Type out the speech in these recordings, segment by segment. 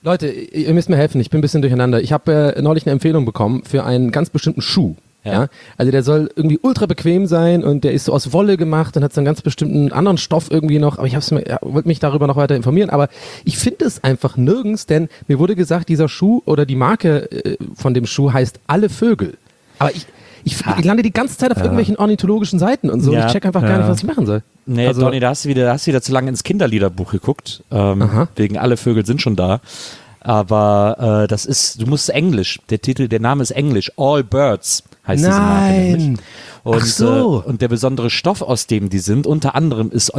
Leute, ihr müsst mir helfen, ich bin ein bisschen durcheinander. Ich habe neulich eine Empfehlung bekommen für einen ganz bestimmten Schuh. Ja. Also der soll irgendwie ultra bequem sein und der ist so aus Wolle gemacht und hat so einen ganz bestimmten anderen Stoff irgendwie noch, aber ich wollte mich darüber noch weiter informieren, aber ich finde es einfach nirgends, denn mir wurde gesagt, dieser Schuh oder die Marke von dem Schuh heißt Alle Vögel. Aber ich lande die ganze Zeit auf irgendwelchen ornithologischen Seiten und so. Ich check einfach gar nicht, was ich machen soll. Nee, also, Donny, da hast du wieder zu lange ins Kinderliederbuch geguckt. Wegen Alle Vögel sind schon da. Aber du musst Englisch. Der Name ist Englisch. All Birds heißt diese Marke nämlich. Und der besondere Stoff, aus dem die sind, unter anderem ist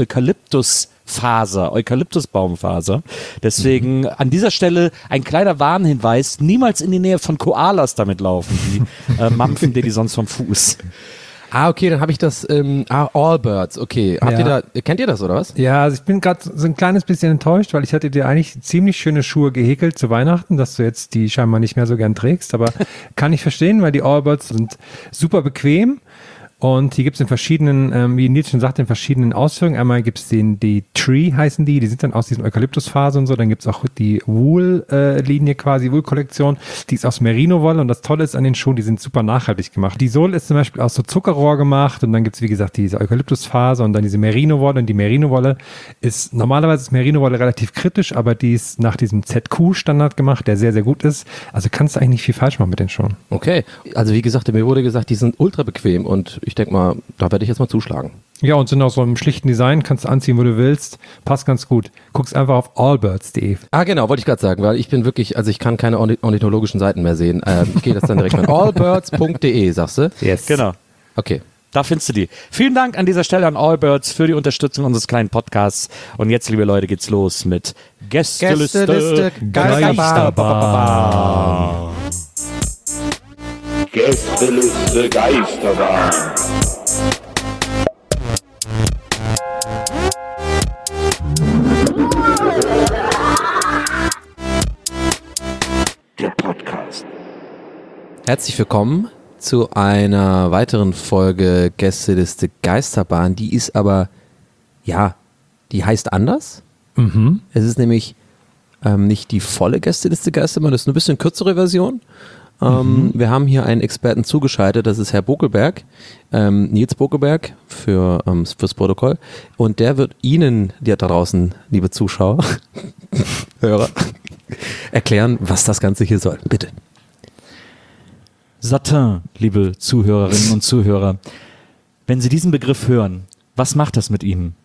Eukalyptusbaumfaser. Deswegen an dieser Stelle ein kleiner Warnhinweis, niemals in die Nähe von Koalas damit laufen. Die mampfen dir die sonst vom Fuß. Okay, dann habe ich das, All Birds, okay. Kennt ihr das, oder was? Ja, also ich bin gerade so ein kleines bisschen enttäuscht, weil ich hatte dir eigentlich ziemlich schöne Schuhe gehäkelt zu Weihnachten, dass du jetzt die scheinbar nicht mehr so gern trägst, aber kann ich verstehen, weil die All Birds sind super bequem. Und die gibt es in verschiedenen, wie Nils schon sagte, in verschiedenen Ausführungen. Einmal gibt es die Tree heißen die sind dann aus diesem Eukalyptusfaser und so. Dann gibt es auch die Wool-Linie quasi, Wool-Kollektion. Die ist aus Merino-Wolle und das Tolle ist an den Schuhen, die sind super nachhaltig gemacht. Die Sohle ist zum Beispiel aus so Zuckerrohr gemacht und dann gibt es, wie gesagt, diese Eukalyptusfaser und dann diese Merino-Wolle. Und die Merino-Wolle normalerweise ist Merino-Wolle relativ kritisch, aber die ist nach diesem ZQ-Standard gemacht, der sehr, sehr gut ist. Also kannst du eigentlich nicht viel falsch machen mit den Schuhen. Okay, also wie gesagt, mir wurde gesagt, die sind ultra bequem und ich denke mal, da werde ich jetzt mal zuschlagen. Ja, und sind auch so im schlichten Design, kannst du anziehen, wo du willst, passt ganz gut. Guckst einfach auf allbirds.de. Genau, wollte ich gerade sagen, weil ich bin wirklich, also ich kann keine ornithologischen Seiten mehr sehen. Ich gehe das dann direkt mal. Allbirds.de, sagst du? Yes. Genau. Okay. Da findest du die. Vielen Dank an dieser Stelle an Allbirds für die Unterstützung unseres kleinen Podcasts. Und jetzt, liebe Leute, geht's los mit Gästeliste Geisterbahn. Gästeliste Geisterbahn. Der Podcast. Herzlich willkommen zu einer weiteren Folge Gästeliste Geisterbahn. Die ist aber, die heißt anders. Mhm. Es ist nämlich nicht die volle Gästeliste Geisterbahn, das ist eine bisschen kürzere Version. Wir haben hier einen Experten zugeschaltet, das ist Herr Bokelberg, Nils Bokelberg fürs Protokoll. Und der wird Ihnen, die da draußen, liebe Zuschauer, Hörer, erklären, was das Ganze hier soll. Bitte. Satin, liebe Zuhörerinnen und Zuhörer, wenn Sie diesen Begriff hören, was macht das mit Ihnen?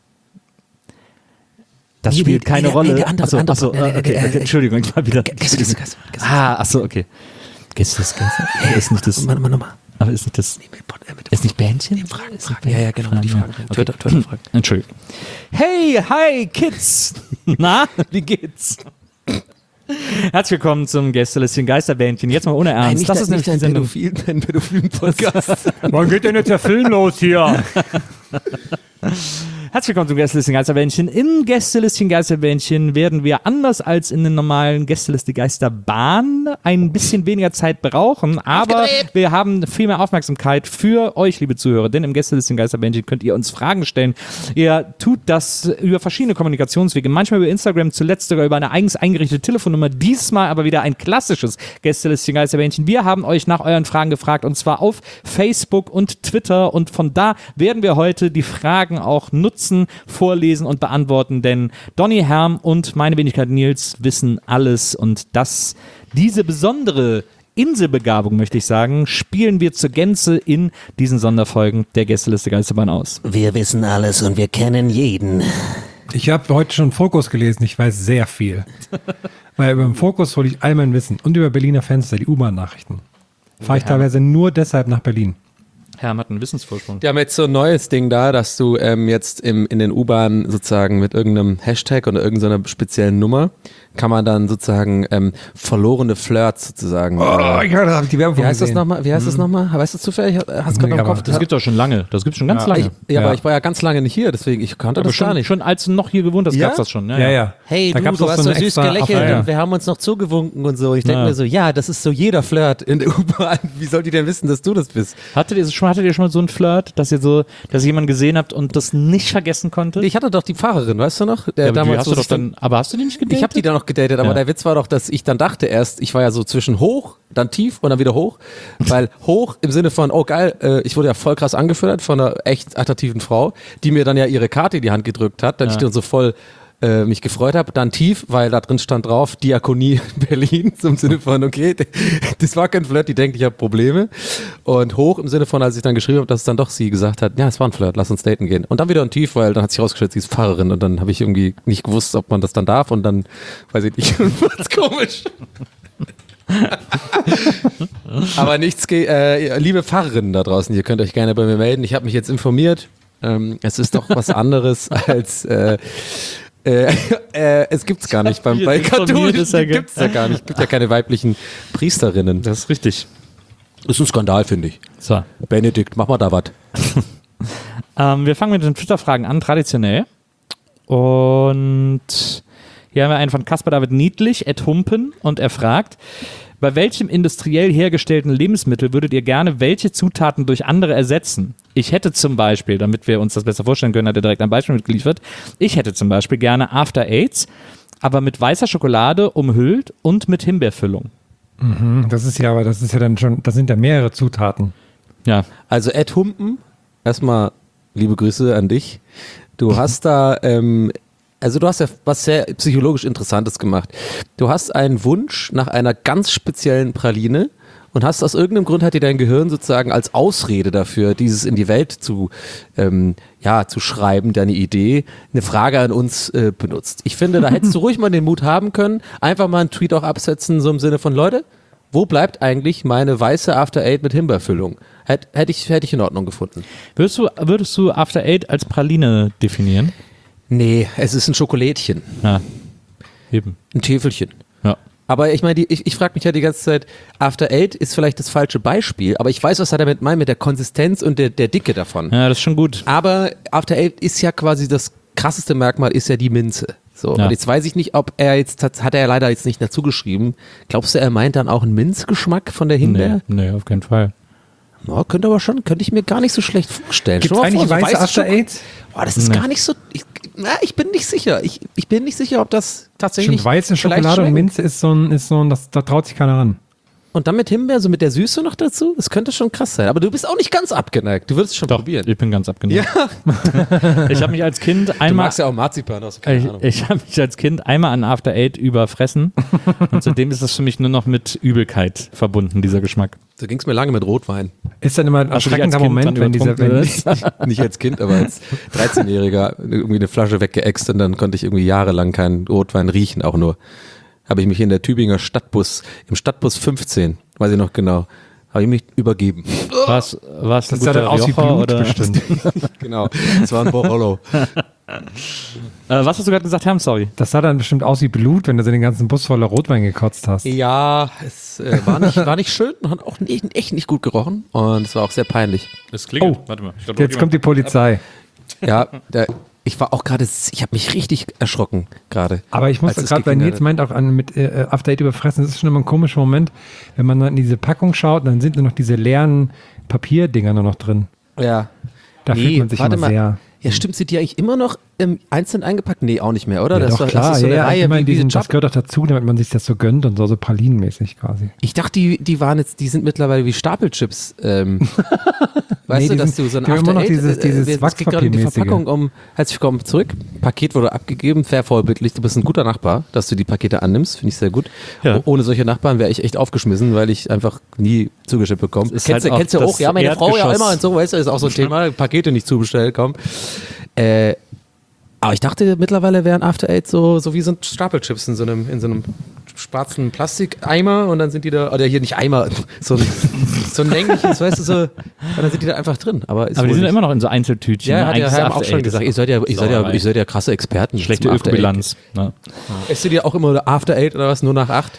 Das spielt keine Rolle. Der andere. Okay, Entschuldigung, ich war wieder. Gästeliste. Okay. Gästeliste. Ist nicht das. Nochmal. Aber ist nicht das. Ist nicht Bähnchen? Fragen. Ja, genau, die Fragen. Okay. Twitter-Fragen. Entschuldigung. Hey, hi, Kids. Na, wie geht's? Herzlich willkommen zum Gästelistchen Geisterbähnchen. Jetzt mal ohne Ernst. Nein, das ist nicht ein pädophilen Podcast. Wann geht denn jetzt der Film los hier? Herzlich willkommen zum Gästelistchen Geisterbähnchen. Im Gästelistchen Geisterbähnchen werden wir anders als in den normalen Gästeliste Geisterbahn ein bisschen weniger Zeit brauchen, aber wir haben viel mehr Aufmerksamkeit für euch, liebe Zuhörer, denn im Gästelistchen Geisterbähnchen könnt ihr uns Fragen stellen. Ihr tut das über verschiedene Kommunikationswege, manchmal über Instagram, zuletzt sogar über eine eigens eingerichtete Telefonnummer, diesmal aber wieder ein klassisches Gästelistchen Geisterbähnchen. Wir haben euch nach euren Fragen gefragt und zwar auf Facebook und Twitter und von da werden wir heute die Fragen auch nutzen, vorlesen und beantworten, denn Donny, Herm und meine Wenigkeit Nils wissen alles und diese besondere Inselbegabung, möchte ich sagen, spielen wir zur Gänze in diesen Sonderfolgen der Gästeliste Geisterbahn aus. Wir wissen alles und wir kennen jeden. Ich habe heute schon Fokus gelesen, ich weiß sehr viel. Weil über den Fokus hole ich all mein Wissen und über Berliner Fenster, die U-Bahn-Nachrichten. Fahre ich teilweise nur deshalb nach Berlin. Herm hat einen Wissensvorsprung. Die haben jetzt so ein neues Ding da, dass du jetzt in den U-Bahnen sozusagen mit irgendeinem Hashtag oder irgendeiner speziellen Nummer kann man dann sozusagen verlorene Flirts sozusagen. Ich habe die Werbung Wie heißt das gesehen. nochmal? Weißt du zufällig? Hast du gerade noch im Kopf? Das gibt doch schon lange. Das gibt schon ganz lange. Aber ich war ja ganz lange nicht hier, deswegen ich kannte das gar nicht. Schon als du noch hier gewohnt hast, Ja? gab's das schon. Ja. Hey, Da gab's du auch hast so so eine süß extra gelächelt Affäre. und wir haben uns noch zugewunken und so. Ich denke Ja. mir so, Ja, das ist so jeder Flirt in der U-Bahn. Wie soll die denn wissen, dass du das bist? Hattet ihr schon hattet ihr schon mal so einen Flirt, dass ihr jemanden gesehen habt und das nicht vergessen konntet? Ich hatte doch die Fahrerin, weißt du noch? aber hast du die nicht gedatet? Ich habe die dann noch gedatet, aber der Witz war doch, dass ich dann dachte erst, ich war ja so zwischen hoch, dann tief und dann wieder hoch, weil hoch im Sinne von, oh geil, ich wurde ja voll krass angefüttert von einer echt attraktiven Frau, die mir dann ja ihre Karte in die Hand gedrückt hat, dann ich dann so voll mich gefreut habe, dann tief, weil da drin stand drauf, Diakonie Berlin, so im Sinne von, okay, das war kein Flirt, die denkt, ich habe Probleme, und hoch im Sinne von, als ich dann geschrieben habe, dass es dann doch sie gesagt hat, ja, es war ein Flirt, lass uns daten gehen, und dann wieder ein tief, weil dann hat sich rausgestellt, sie ist Fahrerin, und dann habe ich irgendwie nicht gewusst, ob man das dann darf, und dann, weiß ich nicht, was komisch. Aber nichts, liebe Fahrerinnen da draußen, ihr könnt euch gerne bei mir melden, ich habe mich jetzt informiert, es ist doch was anderes als es gibt's gar nicht bei Katholischen, gibt's ja gar nicht. Es gibt ja keine weiblichen Priesterinnen. Das ist richtig. Das ist ein Skandal, finde ich. So. Benedikt, mach mal da was. Wir fangen mit den Twitter-Fragen an, traditionell. Und hier haben wir einen von Caspar David Niedlich, @Humpen, und er fragt: Bei welchem industriell hergestellten Lebensmittel würdet ihr gerne welche Zutaten durch andere ersetzen? Ich hätte zum Beispiel, damit wir uns das besser vorstellen können, hat er direkt ein Beispiel mitgeliefert, ich hätte zum Beispiel gerne After Eights, aber mit weißer Schokolade umhüllt und mit Himbeerfüllung. Das ist ja dann schon, das sind ja mehrere Zutaten. Ja. Also @Humpen, erstmal liebe Grüße an dich. Du hast da also du hast ja was sehr psychologisch Interessantes gemacht. Du hast einen Wunsch nach einer ganz speziellen Praline und hast aus irgendeinem Grund, hat dir dein Gehirn sozusagen als Ausrede dafür, dieses in die Welt zu schreiben, deine Idee, eine Frage an uns benutzt. Ich finde, da hättest du ruhig mal den Mut haben können, einfach mal einen Tweet auch absetzen, so im Sinne von, Leute, wo bleibt eigentlich meine weiße After Eight mit Himbeerfüllung? Hätte ich in Ordnung gefunden. Würdest du After Eight als Praline definieren? Nee, es ist ein Schokolädchen. Ja, eben. Ein Täfelchen. Ja. Aber ich meine, ich frage mich ja die ganze Zeit, After Eight ist vielleicht das falsche Beispiel, aber ich weiß, was er damit meint, mit der Konsistenz und der Dicke davon. Ja, das ist schon gut. Aber After Eight ist ja quasi das krasseste Merkmal, ist ja die Minze. So, Ja. und jetzt weiß ich nicht, ob er jetzt, hat er leider jetzt nicht dazu geschrieben. Glaubst du, er meint dann auch einen Minzgeschmack von der Himbeer? Nee, auf keinen Fall. Ja, könnte ich mir gar nicht so schlecht vorstellen. Gibt es eigentlich weiße After Eights? Boah, das ist gar nicht so, ich bin nicht sicher. Ich bin nicht sicher, ob das tatsächlich Schon weiße vielleicht Schokolade und schmeckt. Minze ist so ein, da traut sich keiner ran. Und dann mit Himbeer, so mit der Süße noch dazu, das könnte schon krass sein. Aber du bist auch nicht ganz abgeneigt. Du würdest es schon probieren. Ich bin ganz abgeneigt. Ja, Ich habe mich als Kind du einmal... magst ja auch Marzipan aus, keine Ahnung. Ich habe mich als Kind einmal an After Eight überfressen und seitdem ist das für mich nur noch mit Übelkeit verbunden, dieser Geschmack. So ging es mir lange mit Rotwein. Ist dann immer ein Hast du dich als erschreckender Kind Moment, dann wenn dieser... übertrunken Nicht als Kind, aber als 13-Jähriger irgendwie eine Flasche weggeäxt und dann konnte ich irgendwie jahrelang keinen Rotwein riechen, auch nur. Habe ich mich in der Tübinger Stadtbus, im Stadtbus 15, weiß ich noch genau, habe ich mich übergeben. Was ein Das sah guter dann aus wie Rioja, Blut oder? bestimmt. Genau, das war ein Borrollo. Was hast du gerade gesagt, Herr? Sorry. Das sah dann bestimmt aus wie Blut, wenn du so den ganzen Bus voller Rotwein gekotzt hast. Ja, es war nicht schön und hat auch echt nicht gut gerochen und es war auch sehr peinlich. Das klingelt. Oh. Warte mal. Ich glaub, Jetzt kommt die Polizei. Ja, ich war auch gerade, ich habe mich richtig erschrocken gerade. Aber ich muss als es gerade, weil geklingelt Nils hat. meint auch an mit After Eight überfressen, das ist schon immer ein komischer Moment, wenn man dann in diese Packung schaut, dann sind nur noch diese leeren Papierdinger nur noch drin. Ja. Da fühlt man sich warte immer mal. sehr... Ja, stimmt, sind die eigentlich immer noch einzeln eingepackt? Nee, auch nicht mehr, oder? Ja, das doch, war, klar, das ist so eine ja, Reihe ich meine, wie das Chub. gehört auch dazu, damit man sich das so gönnt und so pralinenmäßig quasi. Ich dachte, die sind mittlerweile wie Stapelchips. Weißt Nee, du, dass die du so ein haben immer noch After Eight, dieses es geht gerade um die Wachspapiermäßige. Verpackung herzlich willkommen zurück. Paket wurde abgegeben, fair vorbildlich. Du bist ein guter Nachbar, dass du die Pakete annimmst, finde ich sehr gut. Ja. Ohne solche Nachbarn wäre ich echt aufgeschmissen, weil ich einfach nie zugeschickt bekomme. ist Kennst halt du auch auch? das Ja, meine Frau ja Erdgeschoss. immer und so, weißt du, ist auch so ein Thema, Pakete nicht zubestellt, komm. Aber ich dachte, mittlerweile wären After Eight so wie so ein Stapelchips in so einem schwarzen Plastikeimer und dann sind die da, oder hier nicht Eimer, so ein längliches, weißt du, so, und dann sind die da einfach drin. Aber Aber die sind immer noch in so Einzeltütchen. ja, ne? hat Eigentlich der ist Herr After auch schon Eight gesagt, ist ihr seid ja krasse Experten. schlechte zum After Eight. Ökobilanz. Ne? Esst du dir auch immer After Eight oder was, nur nach 8?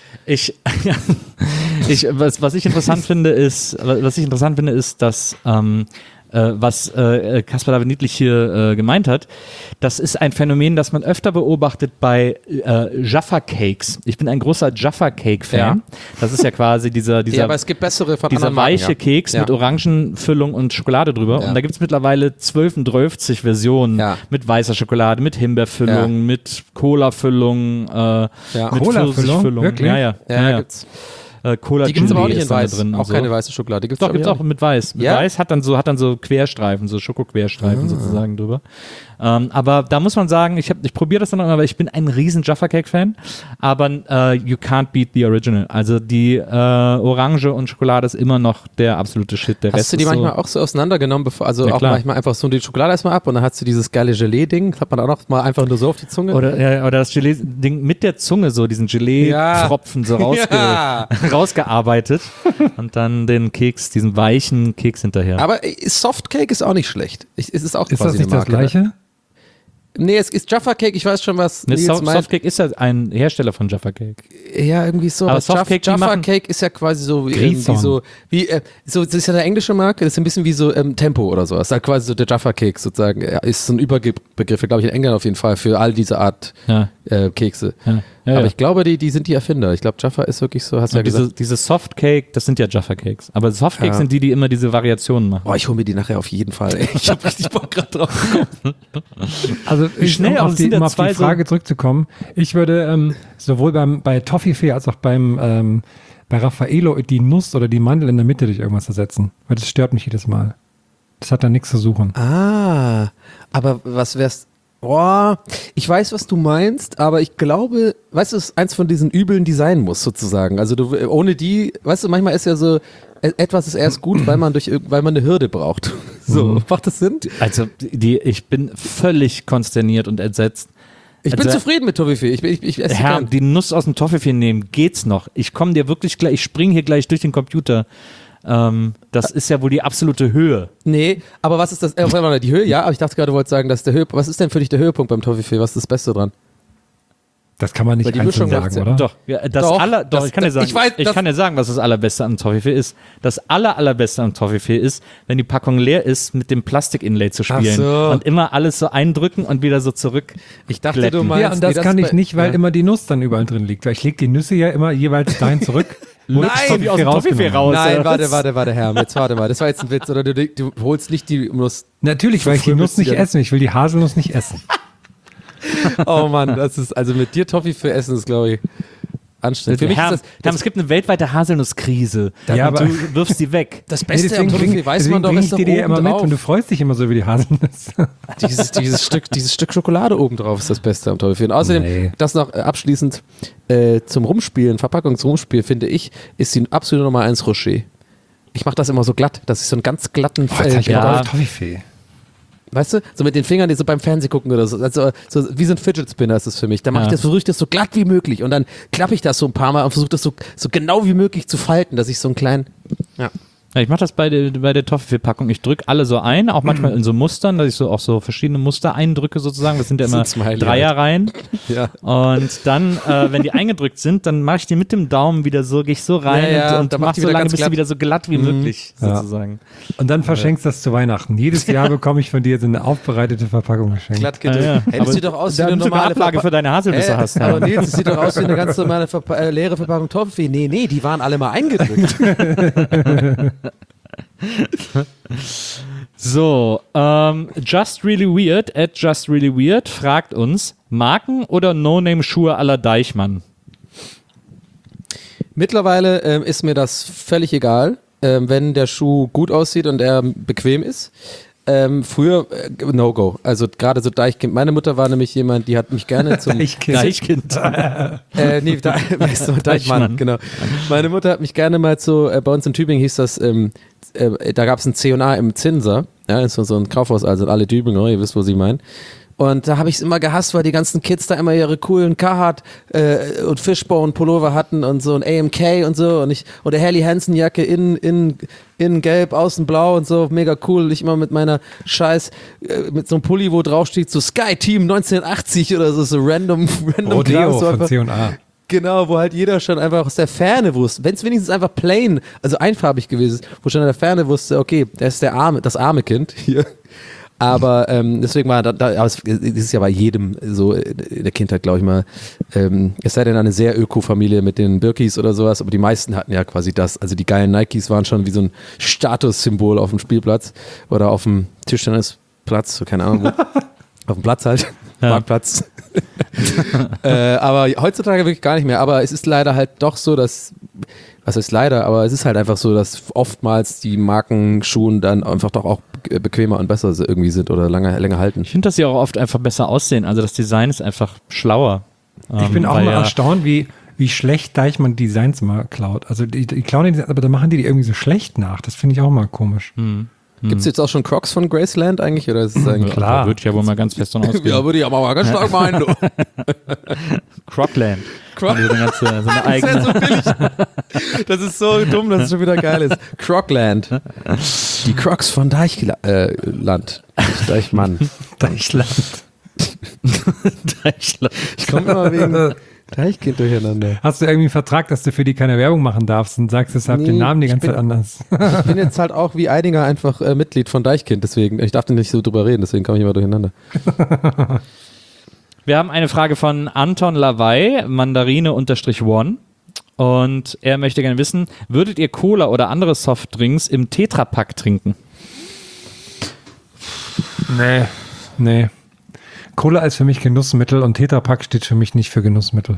Was ich interessant finde, ist, dass was Caspar David Niedlich hier gemeint hat. Das ist ein Phänomen, das man öfter beobachtet bei Jaffa Cakes. Ich bin ein großer Jaffa Cake Fan. Ja. Das ist ja quasi dieser Ja, aber es gibt bessere von dieser anderen Marken, weiche Keks mit Orangenfüllung und Schokolade drüber. Ja. Und da gibt es mittlerweile 12 Versionen mit weißer Schokolade, mit Himbeerfüllung, mit Cola-Füllung, mit Cola-Füllung? Pfirsichfüllung. Wirklich? Ja. Gibt's. Cola Die gibt's aber auch nicht ist in da weiß. drin. Auch und so. keine weiße Schokolade. Gibt's Doch, gibt's auch mit weiß. Mit Ja? weiß hat dann so Querstreifen, so Schokoquerstreifen sozusagen drüber. Aber da muss man sagen, ich probiere das dann noch immer, weil ich bin ein riesen Jaffa Cake Fan, aber you can't beat the original. Also die Orange und Schokolade ist immer noch der absolute Shit. Der Hast Rest du die ist manchmal auch so auseinandergenommen, Ja, auch klar. manchmal einfach so die Schokolade erstmal ab und dann hast du dieses geile Gelee-Ding, das hat man auch noch mal einfach nur so auf die Zunge. oder das Gelee-Ding mit der Zunge, so diesen Gelee-Tropfen so rausgearbeitet und dann den Keks, diesen weichen Keks hinterher. Aber Softcake ist auch nicht schlecht. Es ist auch Ist quasi das nicht eine das Marke, Gleiche? Ne? Nee, es ist Jaffa Cake, ich weiß schon, was Ne, Nils meint. Softcake ist ja ein Hersteller von Jaffa Cake. Ja, irgendwie so. Aber Aber Softcake, die Jaffa machen- Cake ist ja quasi so wie Grison. das ist ja eine englische Marke, das ist ein bisschen wie so Tempo oder so. Das ist halt quasi so der Jaffa Cake sozusagen. Ja, ist so ein Überbegriff, glaube ich, in England auf jeden Fall für all diese Art Kekse. Aber ich glaube, die sind die Erfinder. Ich glaube, Jaffa ist wirklich so, hast du ja gesagt. Diese Softcake, das sind ja Jaffa Cakes. Aber Softcakes sind die immer diese Variationen machen. Boah, ich hole mir die nachher auf jeden Fall. Ey. Ich habe richtig Bock gerade drauf. Also schnell, um aber auf es sind die, ja um auf zwei die Frage zurückzukommen, ich würde sowohl bei Toffifee als auch bei Raffaello die Nuss oder die Mandel in der Mitte durch irgendwas ersetzen, weil das stört mich jedes Mal. Das hat da nichts zu suchen. Aber was wär's? Boah, ich weiß, was du meinst, aber ich glaube, weißt du, es ist eins von diesen Übeln, die sein muss, sozusagen. Also ohne die, weißt du, manchmal ist ja so, etwas ist erst gut, weil man eine Hürde braucht. So, macht das Sinn? Also ich bin völlig konsterniert und entsetzt. Ich bin zufrieden mit Toffifee. Ich esse Herr, gern. die Nuss aus dem Toffifee nehmen, geht's noch? Ich komme dir wirklich gleich, ich springe hier gleich durch den Computer. Das ist ja wohl die absolute Höhe. Nee, aber was ist das? Die Höhe, ja, aber ich dachte gerade, du wolltest sagen, dass der Höhepunkt. Was ist denn für dich der Höhepunkt beim Toffifee? Was ist das Beste dran? Das kann man nicht Weil die einzeln Mischung sagen, macht's oder? Doch, ja, ich kann dir sagen, ich kann dir sagen, was das Allerbeste am Toffifee ist. Das Allerbeste am Toffifee ist, wenn die Packung leer ist, mit dem Plastik-Inlay zu spielen. Ach so. Und immer alles so eindrücken und wieder so zurück. Ich dachte, glätten. du meinst. Ja, und das nee, kann ist ich nicht, weil ja. immer die Nuss dann überall drin liegt. Weil ich lege die Nüsse ja immer jeweils dahin zurück. wo Nein, ich wie aus dem Toffifee raus. Nein, oder? warte, Herr. Jetzt warte mal. Das war jetzt ein Witz. Oder du holst nicht die Nuss. Natürlich, weil ich die Nuss nicht essen. Ich will die Haselnuss nicht essen. Oh Mann, das ist, also mit dir Toffifee essen ist, glaube ich, anstrengend. Für mich Herr, ist das es gibt eine weltweite Haselnusskrise. Ja, und aber- du wirfst die weg. das Beste am Toffifee, weiß man doch, ist ich doch die dir ja oben immer mit drauf. und du freust dich immer so über die Haselnuss. Dieses Stück Schokolade oben drauf ist das Beste am Toffifee. Und außerdem, Nee. das noch abschließend zum Rumspielen, Verpackungsrumspiel, finde ich, ist die absolute Nummer 1 Rocher. Ich mache das immer so glatt, dass ich so einen ganz glatten, Jetzt hab ich ja. Bock auf Toffifee. weißt du, so mit den Fingern, die so beim Fernsehen gucken oder so, also, so wie so ein Fidget Spinner ist das für mich. Da versuche ich das so glatt wie möglich und dann klappe ich das so ein paar Mal und versuche das so genau wie möglich zu falten, dass ich so einen kleinen, ja. Ja, ich mache das bei der Toffifee-Packung. Ich drücke alle so ein, auch manchmal in so Mustern, dass ich so auch so verschiedene Muster eindrücke sozusagen. Das sind ja immer So ein Smiley Dreierreihen. Ja. Und dann, wenn die eingedrückt sind, dann mache ich die mit dem Daumen wieder so, gehe ich so rein Ja, und dann mach macht die so wieder lange, ganz bis sie glatt. wieder so glatt wie möglich sozusagen. Und dann verschenkst du das zu Weihnachten. Jedes Jahr bekomme ich von dir so eine aufbereitete Verpackung geschenkt. Glatt gedrückt. Ja, ja. Hey, das sieht doch aus wie eine Damit du eine normale Ablage für deine Haselnüsse hast. Aber Nils, das sieht doch aus wie eine ganz normale leere Verpackung Toffifee. Nee, die waren alle mal eingedrückt. So, Just Really Weird, @JustReallyWeird fragt uns, Marken- oder No-Name-Schuhe à la Deichmann? Mittlerweile ist mir das völlig egal, wenn der Schuh gut aussieht und er bequem ist. Früher No-Go. Also gerade so Deichkind. Meine Mutter war nämlich jemand, die hat mich gerne zum Deichkind. weißt du, Deichmann, genau. Meine Mutter hat mich gerne mal so, bei uns in Tübingen hieß das, da gab es ein C&A im Zinser, ja, ist so ein Kaufhaus, also alle Tübinger, ihr wisst, wo sie meinen. Und da habe ich es immer gehasst, weil die ganzen Kids da immer ihre coolen Carhartt und Fishbone Pullover hatten und so ein AMK und so und der Helly Hansen Jacke innen gelb, außen blau und so, mega cool. Ich immer mit meiner Scheiß, mit so einem Pulli, wo drauf steht, so Sky Team 1980 oder so random Rodeo Kram, so von einfach. C&A. Genau, wo halt jeder schon einfach aus der Ferne wusste, wenn es wenigstens einfach plain, also einfarbig gewesen ist, wo schon in der Ferne wusste, okay, das ist das arme Kind hier. Aber deswegen war aber es ist ja bei jedem so in der Kindheit, glaube ich mal, es sei denn eine sehr Öko-Familie mit den Birkis oder sowas, aber die meisten hatten ja quasi das. Also die geilen Nikes waren schon wie so ein Statussymbol auf dem Spielplatz oder auf dem Tischtennisplatz, so keine Ahnung wo. Auf dem Platz halt, Marktplatz. Aber heutzutage wirklich gar nicht mehr. Aber es ist leider halt doch so, dass, was heißt leider, aber es ist halt einfach so, dass oftmals die Markenschuhen dann einfach doch auch bequemer und besser irgendwie sind oder länger halten. Ich finde, dass sie auch oft einfach besser aussehen. Also das Design ist einfach schlauer. Ich bin auch weil mal erstaunt, wie schlecht Deichmann Designs mal klaut. Also die klauen die, aber dann machen die irgendwie so schlecht nach. Das finde ich auch mal komisch. Gibt es jetzt auch schon Crocs von Graceland eigentlich? Oder ist es eigentlich klar, würde ich ja wohl mal ganz fest davon ausgehen. Ja, würde ich aber mal ganz stark meinen. Du. Crocland. Croc so eine eigene. Das ist ja so billig. Das ist so dumm, dass es schon wieder geil ist. Crocland. Die Crocs von Deichland. Deichmann. Deichland. Deichland. Ich komme immer wegen Deichkind durcheinander. Hast du irgendwie einen Vertrag, dass du für die keine Werbung machen darfst und sagst deshalb den Namen die ganze Zeit anders? Ich bin jetzt halt auch wie Eidinger einfach Mitglied von Deichkind, deswegen, ich darf nicht so drüber reden, deswegen komme ich immer durcheinander. Wir haben eine Frage von Anton Lawai, Mandarine_1. Und er möchte gerne wissen, würdet ihr Cola oder andere Softdrinks im Tetrapack trinken? Nee. Cola ist für mich Genussmittel und Tetrapack steht für mich nicht für Genussmittel.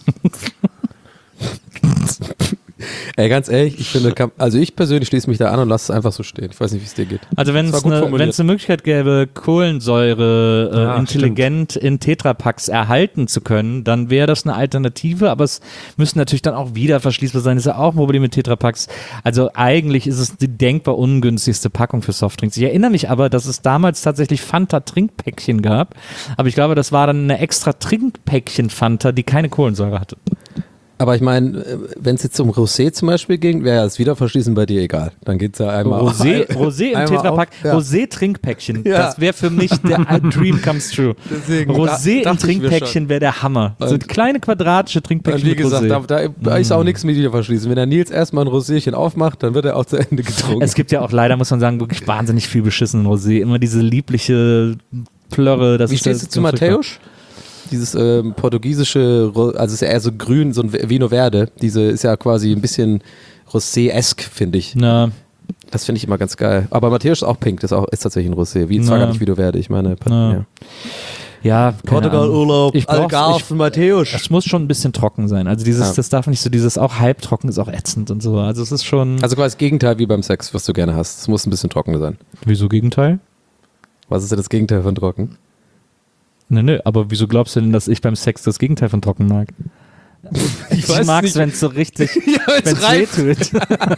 Ey, ganz ehrlich, ich finde, also ich persönlich schließe mich da an und lasse es einfach so stehen. Ich weiß nicht, wie es dir geht. Also wenn es eine Möglichkeit gäbe, Kohlensäure intelligent in Tetrapacks erhalten zu können, dann wäre das eine Alternative, aber es müssen natürlich dann auch wieder verschließbar sein. Das ist ja auch ein Problem mit Tetrapacks. Also eigentlich ist es die denkbar ungünstigste Packung für Softdrinks. Ich erinnere mich aber, dass es damals tatsächlich Fanta-Trinkpäckchen gab, aber ich glaube, das war dann eine extra Trinkpäckchen-Fanta, die keine Kohlensäure hatte. Aber ich meine, wenn es jetzt um Rosé zum Beispiel ging, wäre ja das Wiederverschließen bei dir egal. Dann geht es ja einmal Rosé im Tetrapack, ja. Rosé-Trinkpäckchen, Ja. das wäre für mich der Dream comes true. Deswegen, Rosé im dachte ich mir Trinkpäckchen wäre der Hammer. So kleine quadratische Trinkpäckchen wie gesagt, mit Rosé. da ist auch nichts mit Wiederverschließen. Wenn der Nils erstmal ein Roséchen aufmacht, dann wird er auch zu Ende getrunken. Es gibt ja auch leider, muss man sagen, wirklich wahnsinnig viel beschissenen Rosé. Immer diese liebliche Plörre. Wie stehst du zu Mateusz? Dieses portugiesische, also ist ja eher so grün, so ein Vino Verde. Diese ist ja quasi ein bisschen Rosé-esque, finde ich. Na, Das finde ich immer ganz geil. Aber Mateusz ist auch pink, das ist tatsächlich ein Rosé. Zwar gar nicht Vino Verde, ich meine. Ja, Portugal-Urlaub, Algarve, Mateusz. Es muss schon ein bisschen trocken sein. Also das darf nicht so dieses auch halbtrocken ist auch ätzend und so. Also es ist schon. Also quasi das Gegenteil wie beim Sex, was du gerne hast. Es muss ein bisschen trockener sein. Wieso Gegenteil? Was ist denn das Gegenteil von trocken? Nee, aber wieso glaubst du denn, dass ich beim Sex das Gegenteil von trocken mag? Ich mag es, wenn es so richtig, wenn es wehtut.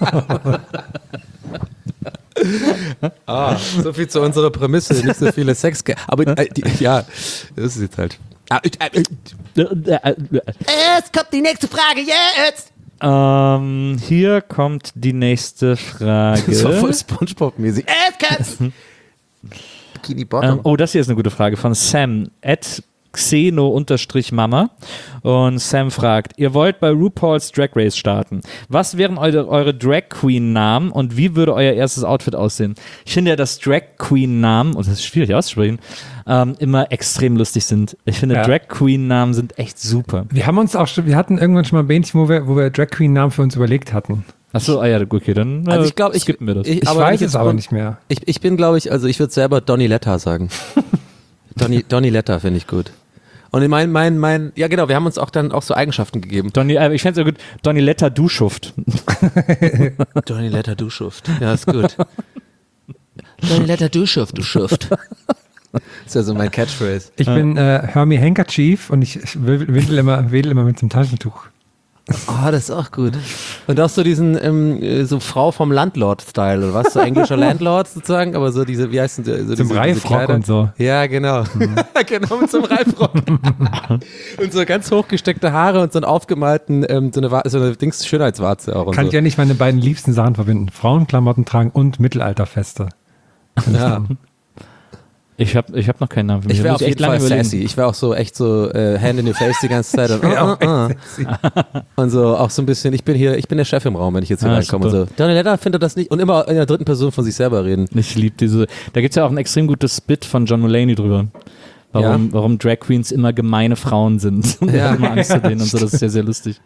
So viel zu unserer Prämisse, nicht so viele Sex. Aber ja, das ist jetzt halt. Es kommt die nächste Frage jetzt. Hier kommt die nächste Frage. Das war voll Spongebob-mäßig. Bikini Bottom. Das hier ist eine gute Frage von Sam @Xeno_Mama. Und Sam fragt, ihr wollt bei RuPaul's Drag Race starten. Was wären eure Drag Queen Namen und wie würde euer erstes Outfit aussehen? Ich finde ja, dass Drag Queen Namen, und das ist schwierig auszusprechen, immer extrem lustig sind. Ich finde, Drag Queen Namen sind echt super. Wir hatten irgendwann schon mal ein Bähnchen, wo wir Drag Queen Namen für uns überlegt hatten. Achso, ja, okay, dann Also ich glaube, skippen wir das. Ich weiß es aber nicht mehr. Ich bin, glaube ich, also ich würde selber Donny Letta sagen. Donny Letta finde ich gut. Und ja genau, wir haben uns auch dann auch so Eigenschaften gegeben. Ich fände es ja gut, Donny Letta Duschuft. Donny Letta Duschuft, ja ist gut. Donny Letta Duschuft, du Schuft. Das ist ja so mein Catchphrase. Ich bin Hermie Handkerchief und ich wedel immer mit dem Taschentuch. Oh, das ist auch gut. Und auch so diesen, so Frau vom Landlord-Style, oder was? So englischer Landlord sozusagen, aber so diese, wie heißen die? So Zum Reifrock und so. Ja, genau. Genau, mit so einem Reifrock. Und so ganz hochgesteckte Haare und so einen aufgemalten, so eine Schönheitswarze auch. Und Kann so. ich ja nicht meine beiden liebsten Sachen verbinden. Frauenklamotten tragen und Mittelalterfeste. Ja. Ich hab noch keinen Namen für mich. Ich Da wäre muss auf jeden Fall überlegen. sassy. Ich wäre auch so echt so Hand in your face die ganze Zeit und, und so auch so ein bisschen, ich bin der Chef im Raum, wenn ich jetzt hier reinkomme und so. Donny Leder findet das nicht und immer in der dritten Person von sich selber reden. Ich liebe diese. Da gibt es ja auch ein extrem gutes Bit von John Mulaney drüber. Warum Drag Queens immer gemeine Frauen sind. Und er hat immer Angst vor denen und so. Das ist ja sehr lustig.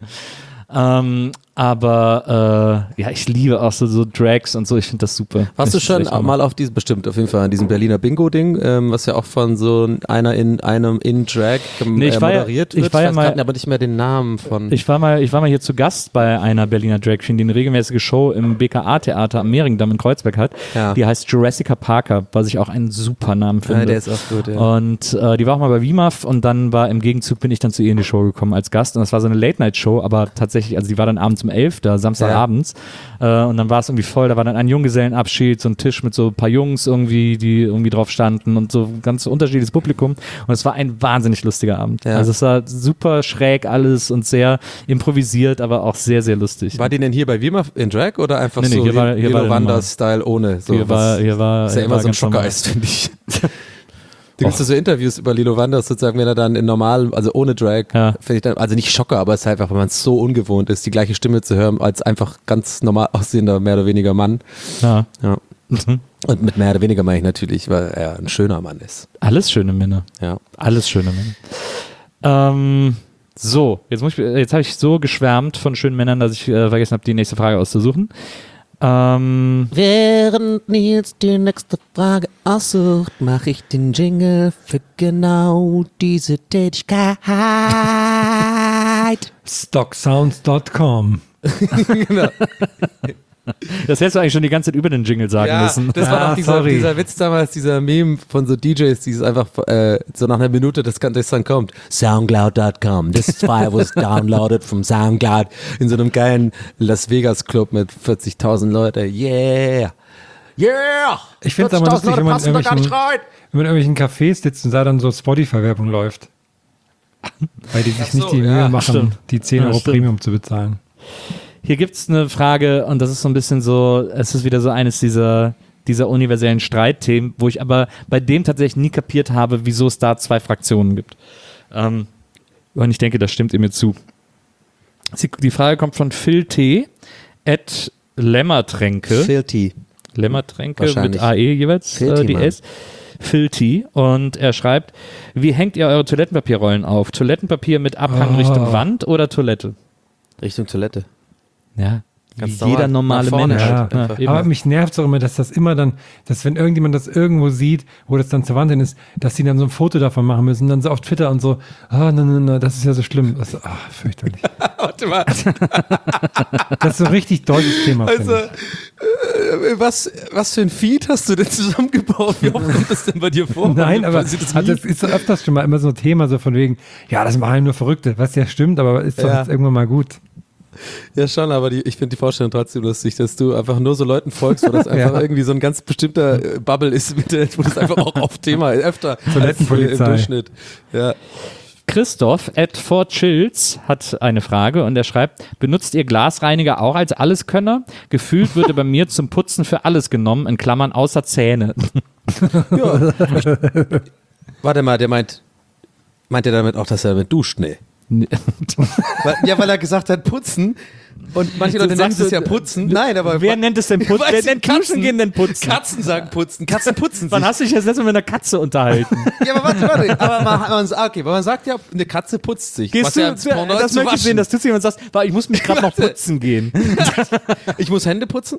Aber ich liebe auch so Drags und so, ich finde das super. Warst du Das ist schon echt Hammer. mal auf diesem, bestimmt auf jeden Fall, an diesem Berliner Bingo-Ding, was ja auch von so einer in Drag moderiert wird? Ich war ja mal, aber nicht mehr den Namen von. ich war mal hier zu Gast bei einer Berliner Drag Queen, die eine regelmäßige Show im BKA-Theater am Mehringdamm in Kreuzberg hat. Ja. Die heißt Jurassica Parker, was ich auch einen super Namen finde. Ja, der ist auch gut, ja. Und die war auch mal bei WIMAF und dann im Gegenzug bin ich dann zu ihr in die Show gekommen als Gast und das war so eine Late-Night-Show, aber tatsächlich, also die war dann abends um 11, da Samstagabends und dann war es irgendwie voll, da war dann ein Junggesellenabschied, so ein Tisch mit so ein paar Jungs irgendwie, die irgendwie drauf standen und so ganz unterschiedliches Publikum und es war ein wahnsinnig lustiger Abend. Ja. Also es war super schräg alles und sehr improvisiert, aber auch sehr, sehr lustig. War die denn hier bei Wima in Drag oder einfach Nee, so hier war Lilo Wanders-Style ohne? So Hier war ist ja immer so ein ganz normal. Schockeist, finde ich. Da gibt es so Interviews über Lilo Wanders, sozusagen, wenn er dann in normal, also ohne Drag, finde ich dann, also nicht Schocker, aber es ist halt einfach, wenn man es so ungewohnt ist, die gleiche Stimme zu hören, als einfach ganz normal aussehender, mehr oder weniger Mann. Ja. Und mit mehr oder weniger meine ich natürlich, weil er ein schöner Mann ist. Alles schöne Männer. Ja. Alles schöne Männer. So, jetzt habe ich so geschwärmt von schönen Männern, dass ich vergessen habe, die nächste Frage auszusuchen. Während Nils die nächste Frage aussucht, mache ich den Jingle für genau diese Tätigkeit. Stocksounds.com. Genau. Das hättest du eigentlich schon die ganze Zeit über den Jingle sagen müssen. Das war doch sorry. dieser Witz damals, dieser Meme von so DJs, die es einfach so nach einer Minute das dann kommt. Soundcloud.com. This file was downloaded from Soundcloud in so einem geilen Las Vegas Club mit 40.000 Leute. Yeah! Yeah! Ich finde es aber lustig, wenn man in irgendwelchen Cafés sitzt und da dann so Spotify-Werbung läuft. Weil die sich nicht die Mühe machen, stimmt. die 10 Euro stimmt. Premium zu bezahlen. Hier gibt es eine Frage und das ist so ein bisschen so, es ist wieder so eines dieser universellen Streitthemen, wo ich aber bei dem tatsächlich nie kapiert habe, wieso es da zwei Fraktionen gibt. Und ich denke, das stimmt ihr mir zu. Die Frage kommt von Phil T. @Lämmertränke. Filthy. Lämmertränke mit Wahrscheinlich. AE jeweils, Filthy, die Mann. S. Filthy. Und er schreibt, wie hängt ihr eure Toilettenpapierrollen auf? Toilettenpapier mit Abhang Richtung Wand oder Toilette? Richtung Toilette. Ja, Ganz wie jeder normal. normale Nach vorne Mensch. halt Ja, einfach. eben. aber mich nervt es auch immer, dass das immer dann, dass wenn irgendjemand das irgendwo sieht, wo das dann zur Wand hin ist, dass sie dann so ein Foto davon machen müssen, dann so auf Twitter und so, nein, das ist ja so schlimm. Das, fürchterlich. Warte mal. Das ist so ein richtig deutsches Thema. Also, finde ich. was für ein Feed hast du denn zusammengebaut? Wie oft kommt das denn bei dir vor? Nein, aber Sieht das das ist so öfters schon mal immer so ein Thema, so von wegen, ja, das machen nur Verrückte, was ja stimmt, aber ist doch Ja. jetzt irgendwann mal gut. Ja, schon, aber ich finde die Vorstellung trotzdem lustig, dass du einfach nur so Leuten folgst, wo das einfach irgendwie so ein ganz bestimmter Bubble ist, wo das einfach auch auf Thema öfter Toilettenpolizei. als im Durchschnitt. Ja. Christoph @4chills hat eine Frage und er schreibt, benutzt ihr Glasreiniger auch als Alleskönner? Gefühlt würde bei mir zum Putzen für alles genommen, in Klammern außer Zähne. Warte mal, meint er damit auch, dass er damit duscht? Nee. Weil er gesagt hat, putzen. Und manche Leute nennen es ja putzen. Nein, aber Wer nennt es denn Putzen? Wer nennt Katzen gehen denn Putzen? Katzen sagen putzen. Katzen putzen Wann sich. hast du dich das letzte Mal mit einer Katze unterhalten? Ja, aber warte. Aber man sagt ja, eine Katze putzt sich. Gehst du, das Pendant das zu möchte ich sehen, waschen. dass du zu jemand sagst, ich muss mich gerade noch putzen gehen. Ich muss Hände putzen?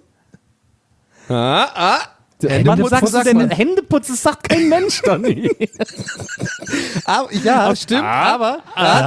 Wann sagst du denn Hände putzen? Das sagt kein Mensch doch nie. Ja, stimmt, aber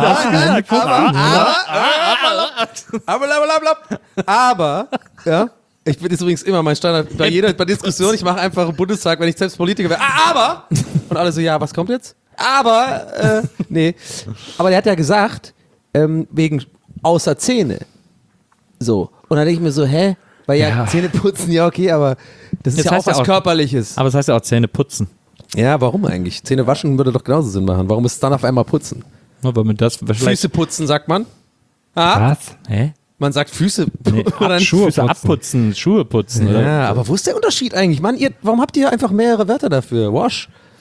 ja, ich bin jetzt übrigens immer mein Standard bei Diskussion, ich mache einfach im Bundestag, wenn ich selbst Politiker wäre, aber und alle so, ja, was kommt jetzt? Aber, nee, aber der hat ja gesagt, wegen außer Zähne, so, und dann denke ich mir so, hä? Weil ja, Zähne putzen, ja okay, aber das ist Jetzt ja auch heißt ja was auch- Körperliches. Aber es heißt ja auch Zähne putzen. Ja, warum eigentlich? Zähne waschen würde doch genauso Sinn machen. Warum ist es dann auf einmal putzen? Aber mit das vielleicht. Füße putzen, sagt man. Ah, Was? Hä? man sagt Füße Nee, oder nicht? Schuhe Füße putzen. abputzen, Schuhe putzen. Oder? Ja, aber wo ist der Unterschied eigentlich? Mann, warum habt ihr einfach mehrere Wörter dafür? Wash?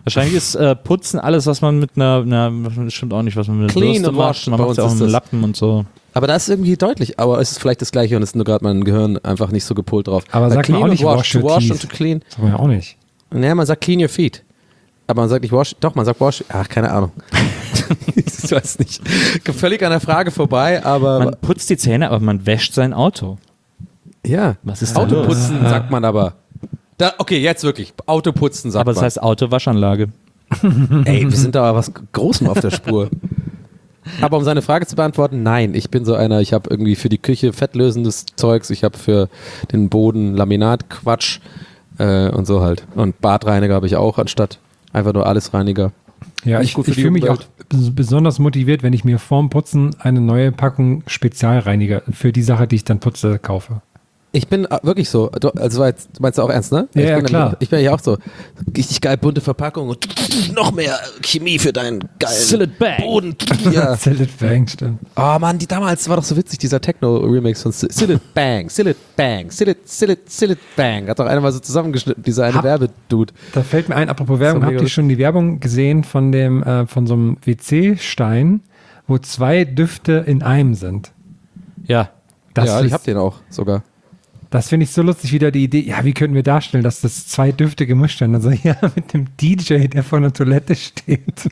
Wahrscheinlich ist Putzen alles, was man mit das stimmt auch nicht, was man mit einer Clean Bürste und macht. wash, Man bei macht uns ja auch ist mit das- Lappen und so. Aber das ist irgendwie deutlich. Aber es ist vielleicht das Gleiche und es ist nur gerade mein Gehirn einfach nicht so gepolt drauf. Aber Weil sagt man clean auch nicht und wash your to wash teeth. und to clean. Das haben wir ja auch nicht. Naja, man sagt clean your feet. Aber man sagt nicht wash. Doch, man sagt wash. Ach, keine Ahnung. Ich weiß nicht. Völlig an der Frage vorbei, aber Man putzt die Zähne, aber man wäscht sein Auto. ja. Was ist da Autoputzen sagt man aber. Okay, jetzt wirklich. Autoputzen sagt Aber es man. heißt Autowaschanlage. Ey, wir sind da was Großem auf der Spur. Aber um seine Frage zu beantworten, nein, ich bin so einer, ich habe irgendwie für die Küche fettlösendes Zeugs, ich habe für den Boden Laminatquatsch und so halt. Und Badreiniger habe ich auch, anstatt einfach nur Allesreiniger. Ja, Nicht ich gut für die fühle mich auch Umwelt. besonders motiviert, wenn ich mir vorm Putzen eine neue Packung Spezialreiniger für die Sache, die ich dann putze, kaufe. Ich bin wirklich so, also meinst du auch ernst, ne? Ja, ich ja, bin klar. Ich bin ja auch so, richtig geil bunte Verpackung und noch mehr Chemie für deinen geilen Sillet Bang. Boden. Ja. Sillet Bang, stimmt. Oh Mann, damals war doch so witzig, dieser Techno-Remix von Sillet Bang, Sillet Bang, Sillet Bang. Hat doch einer mal so zusammengeschnitten, dieser eine Werbedude. Da fällt mir ein, apropos Werbung, So habt mega ihr schon die Werbung gesehen von von so einem WC-Stein, wo 2 Düfte in einem sind? Ja. Das Ja, ist- ich hab den auch sogar. Das finde ich so lustig, wieder die Idee, ja, wie könnten wir darstellen, dass das 2 Düfte gemischt werden? Also ja, mit dem DJ, der vor der Toilette steht.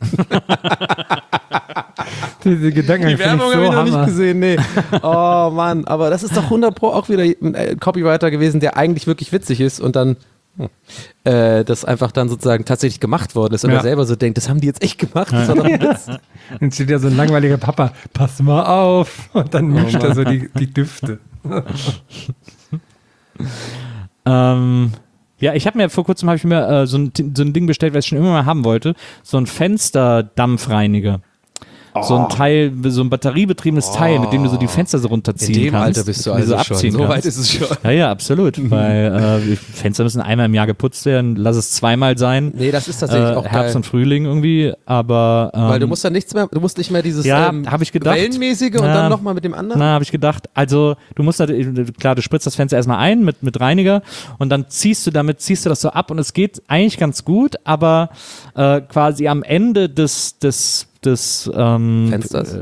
Diese Gedanken Die finde Werbung ich habe so ich noch nicht Hammer. gesehen, nee. Oh Mann, aber das ist doch 100% auch wieder ein Copywriter gewesen, der eigentlich wirklich witzig ist und dann das einfach dann sozusagen tatsächlich gemacht worden ist und Ja. er selber so denkt, das haben die jetzt echt gemacht, das war doch ein Witz. Dann steht ja so ein langweiliger Papa, pass mal auf. Und dann mischt er so die Düfte. Ja, ich habe mir vor kurzem so ein Ding bestellt, was ich schon immer mal haben wollte. So ein Fensterdampfreiniger. So ein Teil, so ein batteriebetriebenes Teil, mit dem du so die Fenster so runterziehen In dem kannst. Alter bist du und die also schon. abziehen So kannst. weit ist es schon. Ja, ja, absolut. Weil Fenster müssen einmal im Jahr geputzt werden. Lass es zweimal sein. Nee, das ist tatsächlich auch Herbst geil. und Frühling irgendwie, aber Weil du musst dann nichts mehr, du musst nicht mehr dieses Ja, hab ich gedacht. Wellenmäßige und Na, dann nochmal mit dem anderen. Na, habe ich gedacht. Also, du musst natürlich, klar, du spritzt das Fenster erstmal ein mit Reiniger und dann ziehst du das so ab und es geht eigentlich ganz gut, aber quasi am Ende des Fensters?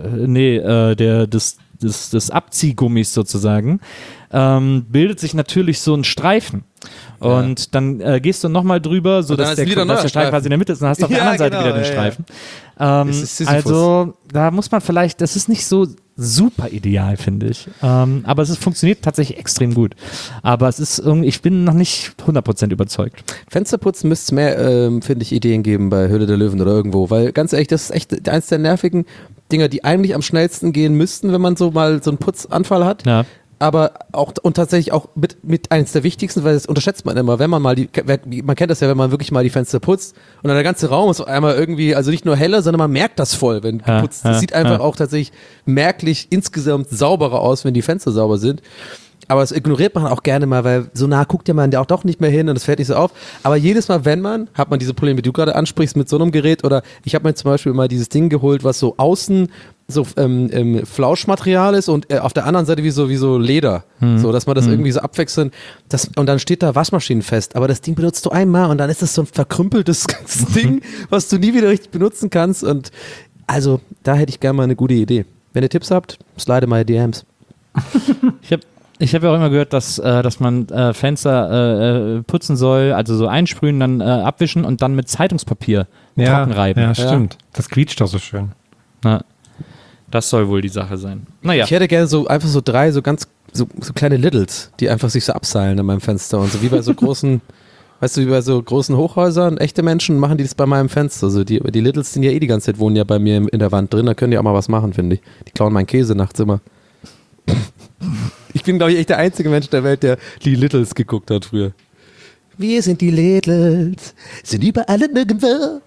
des Abziehgummis sozusagen, bildet sich natürlich so ein Streifen. Und dann gehst du nochmal drüber, dann sodass ist wieder ein neuer der Streifen quasi in der Mitte ist. Und dann hast du auf der Ja, anderen Seite genau, wieder den ja, ja. Streifen. Das ist Sisyphus. Also, da muss man vielleicht, das ist nicht so super ideal, finde ich. Aber es funktioniert tatsächlich extrem gut. Aber es ist irgendwie, ich bin noch nicht 100% überzeugt. Fensterputzen müsste es mehr, finde ich, Ideen geben bei Höhle der Löwen oder irgendwo, weil ganz ehrlich, das ist echt eins der nervigen Dinger, die eigentlich am schnellsten gehen müssten, wenn man so mal so einen Putzanfall hat. Ja. Aber auch und tatsächlich auch mit eines der wichtigsten, weil das unterschätzt man immer, wenn man mal man kennt das ja, wenn man wirklich mal die Fenster putzt und dann der ganze Raum ist auf einmal irgendwie, also nicht nur heller, sondern man merkt das voll, wenn Ja, geputzt ist. ja, Es sieht einfach ja. auch tatsächlich merklich insgesamt sauberer aus, wenn die Fenster sauber sind. Aber das ignoriert man auch gerne mal, weil so nah guckt ja man ja auch doch nicht mehr hin und es fällt nicht so auf. Aber jedes Mal, hat man diese Probleme, die du gerade ansprichst, mit so einem Gerät oder ich habe mir zum Beispiel mal dieses Ding geholt, was so außen so Flauschmaterial ist und auf der anderen Seite wie so Leder. So, dass man das irgendwie so abwechselnd, und dann steht da Waschmaschinen fest. Aber das Ding benutzt du einmal und dann ist das so ein verkrümpeltes Ding, was du nie wieder richtig benutzen kannst. Und also, da hätte ich gerne mal eine gute Idee. Wenn ihr Tipps habt, slide meine DMs. Ich hab ja auch immer gehört, dass man Fenster putzen soll, also so einsprühen, dann abwischen und dann mit Zeitungspapier trocken reiben. Ja, stimmt. Das quietscht doch so schön. Na, das soll wohl die Sache sein. Naja. Ich hätte gerne einfach so 3 so kleine Littles, die einfach sich so abseilen an meinem Fenster und so wie bei so großen, weißt du, wie bei so großen Hochhäusern, echte Menschen machen die das bei meinem Fenster. Also die Littles sind ja die ganze Zeit, wohnen ja bei mir in der Wand drin, da können die auch mal was machen, finde ich. Die klauen meinen Käse nachts immer. Ich bin, glaube ich, echt der einzige Mensch der Welt, der die Littles geguckt hat früher. Wir sind die Littles, sind überall und nirgendwo.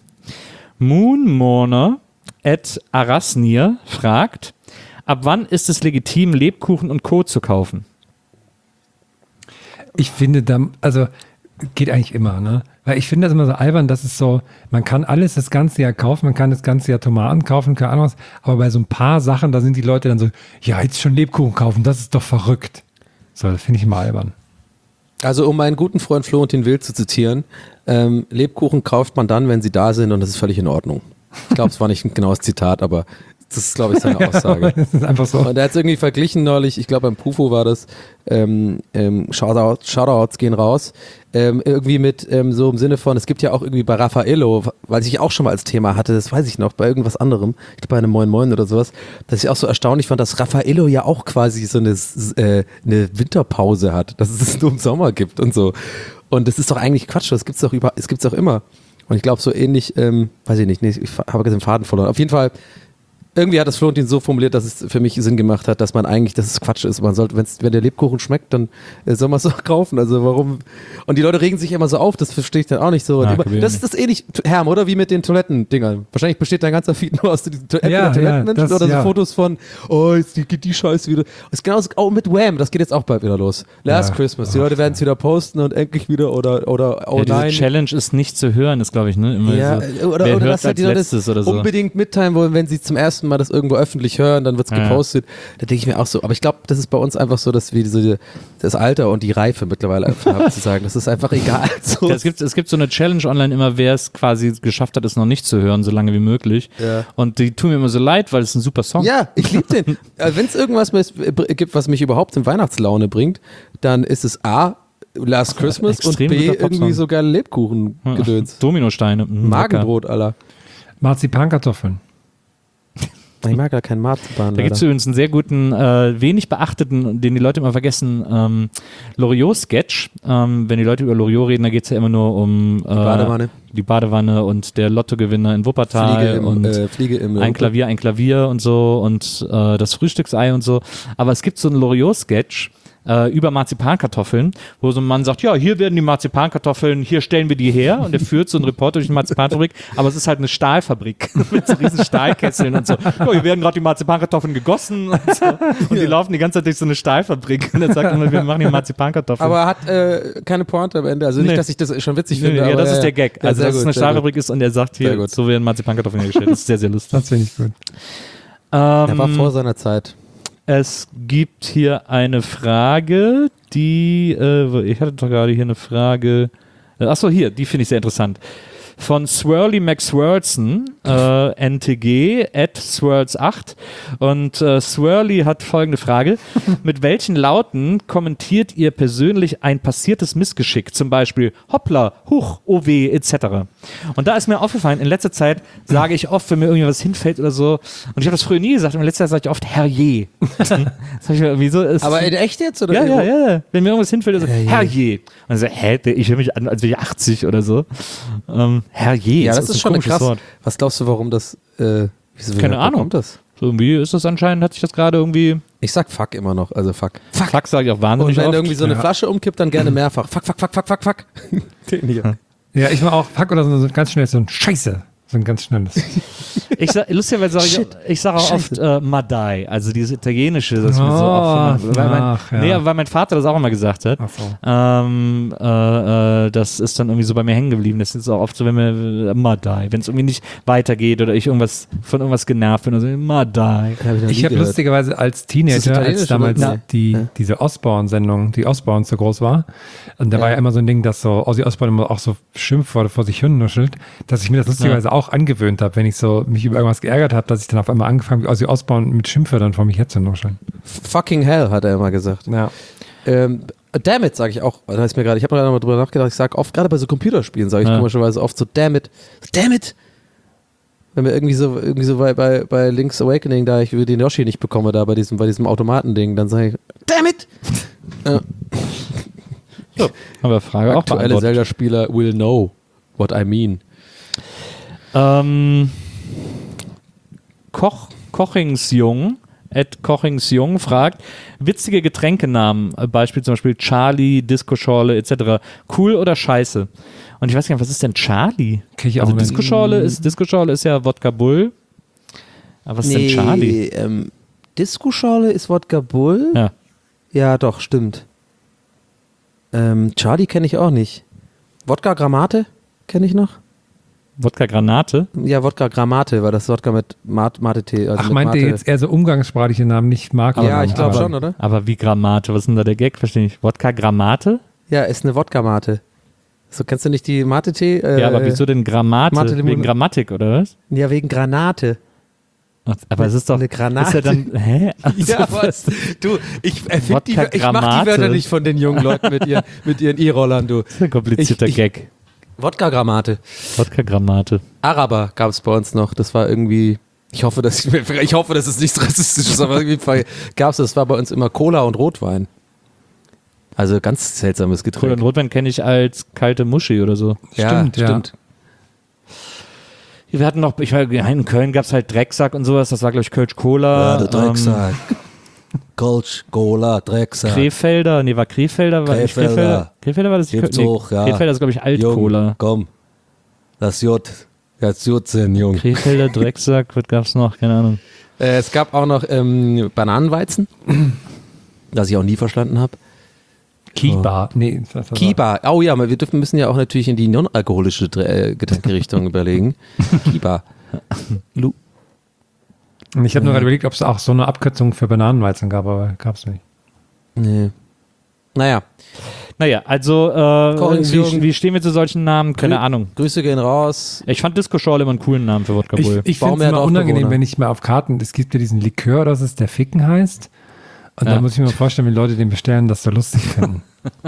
Moonmourner @Arasnir fragt, ab wann ist es legitim, Lebkuchen und Co. zu kaufen? Ich finde, also geht eigentlich immer, ne? Weil ich finde das immer so albern, dass es so, man kann alles das ganze Jahr kaufen, man kann das ganze Jahr Tomaten kaufen, keine Ahnung was, aber bei so ein paar Sachen, da sind die Leute dann so, ja, jetzt schon Lebkuchen kaufen, das ist doch verrückt. So, das finde ich immer albern. Also um meinen guten Freund Florentin Will zu zitieren, Lebkuchen kauft man dann, wenn sie da sind und das ist völlig in Ordnung. Ich glaube, es war nicht ein genaues Zitat, aber das ist, glaube ich, seine Aussage. Das ist einfach so. Und er hat es irgendwie verglichen neulich, ich glaube beim Pufo war das, Shoutouts gehen raus, irgendwie mit so im Sinne von, es gibt ja auch irgendwie bei Raffaello, weil ich auch schon mal als Thema hatte, das weiß ich noch, bei irgendwas anderem, ich glaube bei einem Moin Moin oder sowas, dass ich auch so erstaunlich fand, dass Raffaello ja auch quasi so eine Winterpause hat, dass es nur im Sommer gibt und so. Und das ist doch eigentlich Quatsch, das gibt's doch immer. Und ich glaube so ähnlich, weiß ich nicht, ich habe den Faden verloren. Auf jeden Fall, irgendwie hat das Florentin so formuliert, dass es für mich Sinn gemacht hat, dass man eigentlich, dass es Quatsch ist. Man sollte, wenn der Lebkuchen schmeckt, dann soll man es auch kaufen. Also warum? Und die Leute regen sich immer so auf, das verstehe ich dann auch nicht so. Ja, Das ist das ähnlich, Herm, oder? Wie mit den Toilettendingern. Wahrscheinlich besteht dein ganzer Feed nur aus diesen Toilettenmenschen oder so Fotos von, jetzt geht die Scheiße wieder. Das ist genauso auch mit Wham, das geht jetzt auch bald wieder los. Last Christmas, die Leute werden es wieder posten und endlich wieder oder oh diese nein. Challenge ist nicht zu hören, ist glaube ich, ne? Immer so, oder wer hört dass halt als die Leute letztes oder so. unbedingt mitteilen wollen, wenn sie zum ersten Mal das irgendwo öffentlich hören, dann wird es gepostet. Da denke ich mir auch so, aber ich glaube, das ist bei uns einfach so, dass wir das Alter und die Reife mittlerweile einfach haben zu sagen, das ist einfach egal. So. Ja, es gibt so eine Challenge online immer, wer es quasi geschafft hat, es noch nicht zu hören, so lange wie möglich. Ja. Und die tun mir immer so leid, weil es ein super Song. Ja, ich liebe den. Wenn es irgendwas gibt, was mich überhaupt in Weihnachtslaune bringt, dann ist es A, Last Christmas und extrem B, guter Popsong. irgendwie so geile Lebkuchen-Gedöns. Dominosteine. Magenbrot, Alter. Marzipankartoffeln. Ich mag gar keinen Marzipan. Da gibt es übrigens einen sehr guten, wenig beachteten, den die Leute immer vergessen, Loriot-Sketch. Wenn die Leute über Loriot reden, da geht es ja immer nur um die Badewanne und der Lottogewinner in Wuppertal Fliege im ein Klavier und so und das Frühstücksei und so. Aber es gibt so einen Loriot-Sketch über Marzipankartoffeln, wo so ein Mann sagt, ja, hier werden die Marzipankartoffeln, hier stellen wir die her und er führt so einen Reporter durch die Marzipanfabrik, aber es ist halt eine Stahlfabrik mit so riesen Stahlkesseln und so. Ja, hier werden gerade die Marzipankartoffeln gegossen und so. Und die laufen die ganze Zeit durch so eine Stahlfabrik und er sagt immer, wir machen hier Marzipankartoffeln. Aber er hat keine Pointe am Ende, also nicht, dass ich das schon witzig finde. Ja, aber das ist der Gag. Ja, Also, dass es eine sehr Stahlfabrik ist und er sagt hier, so werden Marzipankartoffeln hergestellt. Das ist sehr, sehr lustig. Das finde ich gut. Er war vor seiner Zeit. Es gibt hier eine Frage, die, ich hatte doch gerade hier eine Frage, achso, hier, die finde ich sehr interessant. Von Swirly McSwirlson, NTG, @Swirls8. Und Swirly hat folgende Frage. Mit welchen Lauten kommentiert ihr persönlich ein passiertes Missgeschick? Zum Beispiel Hoppla, Huch, oh weh, etc. Und da ist mir aufgefallen, in letzter Zeit sage ich oft, wenn mir irgendwas hinfällt oder so, und ich habe das früher nie gesagt, aber in letzter Zeit sage ich oft Herrje. Das hab ich mir irgendwie so, Aber in echt jetzt? Oder ja. Wenn mir irgendwas hinfällt, so Herrje. Und dann so, ich höre mich an, als wäre ich 80 oder so. Herrje. Ja, das ist schon ein krass. Wort. Was glaubst du, warum das, Keine Ahnung. Kommt das? So irgendwie ist das anscheinend, hat sich das gerade irgendwie. Ich sag fuck immer noch, also fuck. Fuck sage ich auch wahnsinnig Und wenn oft. irgendwie so eine Flasche umkippt, dann gerne mehrfach. Fuck. Den hier. Ja, ich mache auch Fuck oder so ganz schnell so ein Scheiße. So ein ganz schnelles. Lustigerweise sage ich sage auch oft Madai, also dieses Italienische, das mir so oft weil mein Vater das auch immer gesagt hat. Ach so. Das ist dann irgendwie so bei mir hängen geblieben. Das ist auch oft so, wenn mir Madai, wenn es irgendwie nicht weitergeht oder ich von irgendwas genervt bin, also Madai. Ich habe lustigerweise als Teenager, als damals oder? diese Osborne-Sendung, die Osborne so groß war, und da war ja immer so ein Ding, dass so Ozzy Osbourne immer auch so Schimpfworte vor sich hin nuschelt, dass ich mir das lustigerweise auch angewöhnt habe, wenn ich so mich über irgendwas geärgert habe, dass ich dann auf einmal angefangen habe, Ozzy Osbourne mit Schimpfwörtern vor mich herzunuscheln. Fucking hell, hat er immer gesagt. Ja. Damn it, sage ich auch. Ich habe mir gerade noch mal drüber nachgedacht, ich sage oft, gerade bei so Computerspielen, sage ich komischerweise oft so, damn it. Wenn wir irgendwie so bei Link's Awakening, da ich den Yoshi nicht bekomme, da bei diesem Automatending, dann sage ich, damn it! So, haben wir Frage auch Aktuelle beantwortet. Zelda-Spieler will know what I mean. Kochingsjung fragt, witzige Getränkenamen, Beispiel zum Beispiel Charlie, Disco-Schorle etc. Cool oder scheiße? Und ich weiß gar nicht, was ist denn Charlie? Also Disco-Schorle ist ja Wodka Bull. Aber was ist denn Charlie? Disco-Schorle ist Wodka Bull? Ja. Ja, doch, stimmt. Charlie kenne ich auch nicht. Wodka Gramate kenne ich noch. Wodka Granate? Ja, Wodka Gramate, weil das Wodka mit Mate-Tee. Also Ach, mit meint ihr Mate. jetzt eher so umgangssprachliche Namen, nicht Marken? Ja, ich glaube schon, oder? Aber wie Gramate? Was ist denn da der Gag? Verstehe ich. Wodka Gramate? Ja, ist eine Wodka-Mate. So, kennst du nicht die Mate-Tee? Ja, aber wieso denn Gramate? Mate Limone. Wegen Grammatik, oder was? Ja, wegen Granate. Aber es ist doch Eine Granate. Ist ja dann, hä? Ja, was? Du, ich mach die Wodka-Gramate. Wörter nicht von den jungen Leuten mit ihren E-Rollern, du. Das ist ein komplizierter Gag. Wodka-Gramate. Wodka-Gramate. Araber gab es bei uns noch. Das war irgendwie, ich hoffe, dass es nichts Rassistisches, aber irgendwie gab es, das war bei uns immer Cola und Rotwein. Also ganz seltsames Getränk. Cola und Rotwein kenne ich als kalte Muschi oder so. Stimmt, ja. Wir hatten noch, in Köln gab es halt Drecksack und sowas, das war glaube ich Kölsch Cola. Ja, der Drecksack. Kölsch, Cola, Drecksack. Krefelder, war nicht Krefelder. Krefelder war das Gibt's nicht? auch, ja. Krefelder ist glaube ich Jung, Alt-Cola. komm. Das J. Das J sind, Jung. Krefelder, Drecksack, was gab's noch? Keine Ahnung. Es gab auch noch Bananenweizen, das ich auch nie verstanden habe. Kiba. Nee, das war- Kiba. Oh ja, müssen ja auch natürlich in die non-alkoholische Getränkerichtung überlegen. Kiba. Und ich habe nur gerade überlegt, ob es auch so eine Abkürzung für Bananenweizen gab, aber gab es nicht. Nee. Naja. Naja, also wie stehen wir zu solchen Namen? Keine Ahnung. Grüße gehen raus. Ich fand Disco Schorle immer einen coolen Namen für Wodka Ich Bull. finde es Baumärkte immer auf unangenehm, Bewohner. wenn ich mal auf Karten, es gibt ja diesen Likör, das ist der Ficken heißt. Und Ja. da muss ich mir mal vorstellen, wie Leute den bestellen, das so lustig finden.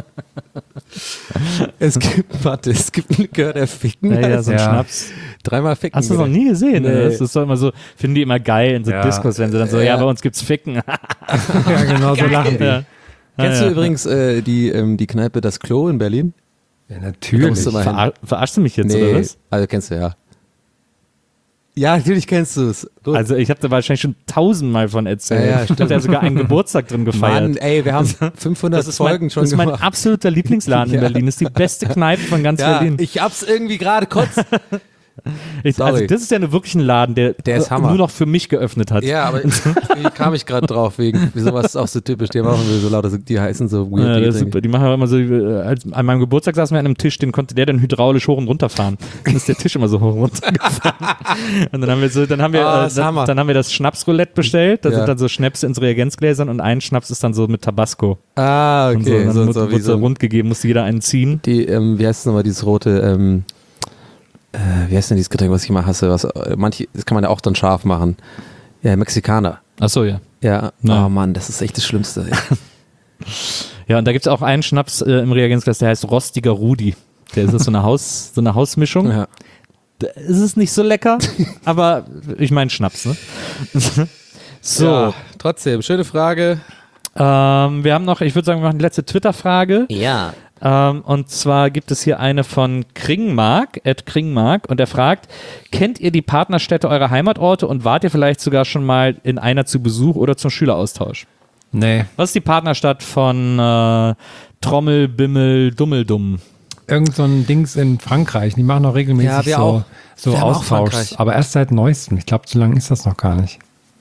Es gibt einen Likör, der Ficken Ja, heißt. so ein Ja. Schnaps. Dreimal Ficken. Hast du das noch nie gesehen? Nee. Ne? Das ist doch immer so, finden die immer geil in so Ja. Discos, wenn sie dann so, ja, bei uns gibt's Ficken. Ja, genau so lachen die. Ja. Kennst ja. du übrigens die Kneipe Das Klo in Berlin? Ja, Da natürlich. musst du mal hin. Verarschst du mich jetzt, oder was? Also kennst du ja. Ja, natürlich kennst du es. Also ich habe da wahrscheinlich schon 1000-mal von erzählt. Ja, ja, Ich habe da sogar einen Geburtstag drin gefeiert. Mann, ey, wir haben 500 das ist Folgen schon das ist mein gemacht. absoluter Lieblingsladen in Ja. Berlin. Das ist die beste Kneipe von ganz Ja, Berlin. ich hab's irgendwie gerade kurz. Also sorry. das ist ja wirklich ein Laden, der ist Hammer. nur noch für mich geöffnet hat. Ja, aber wie kam ich gerade drauf? Wieso was ist auch so typisch? Die machen wir so lauter, die heißen so weird. Ja, das ist Dinge. super. Die machen auch immer so, an meinem Geburtstag saßen wir an einem Tisch, den konnte der dann hydraulisch hoch und runter fahren. Dann ist der Tisch immer so hoch und runter gefahren. Und dann haben wir das Schnapsroulette bestellt. Da Ja. sind dann so Schnäpse in so Reagenzgläsern und ein Schnaps ist dann so mit Tabasco. Ah, Und so, okay. dann So, wird so rund gegeben, musste jeder einen ziehen. wie heißt es nochmal, dieses rote, wie heißt denn dieses Getränk, was ich immer hasse? Das kann man ja auch dann scharf machen. Ja, Mexikaner. Achso, ja. Ja, Nein. oh Mann, das ist echt das Schlimmste. Ja, und da gibt es auch einen Schnaps im Reagenzglas, der heißt Rostiger Rudi. Der ist so eine Hausmischung. Ja. Da ist es nicht so lecker, aber ich meine Schnaps, ne? So, Ja, trotzdem, schöne Frage. wir haben noch, ich würde sagen, wir machen die letzte Twitter-Frage. Ja. Und zwar gibt es hier eine von Kringmark, und er fragt, kennt ihr die Partnerstädte eurer Heimatorte und wart ihr vielleicht sogar schon mal in einer zu Besuch oder zum Schüleraustausch? Nee. Was ist die Partnerstadt von Trommel, Bimmel, Dummeldum? Irgend so ein Dings in Frankreich. Die machen auch regelmäßig Ja, wir auch. so Wir haben auch Austauschs. Frankreich. Aber erst seit neuestem. Ich glaube, so lange ist das noch gar nicht.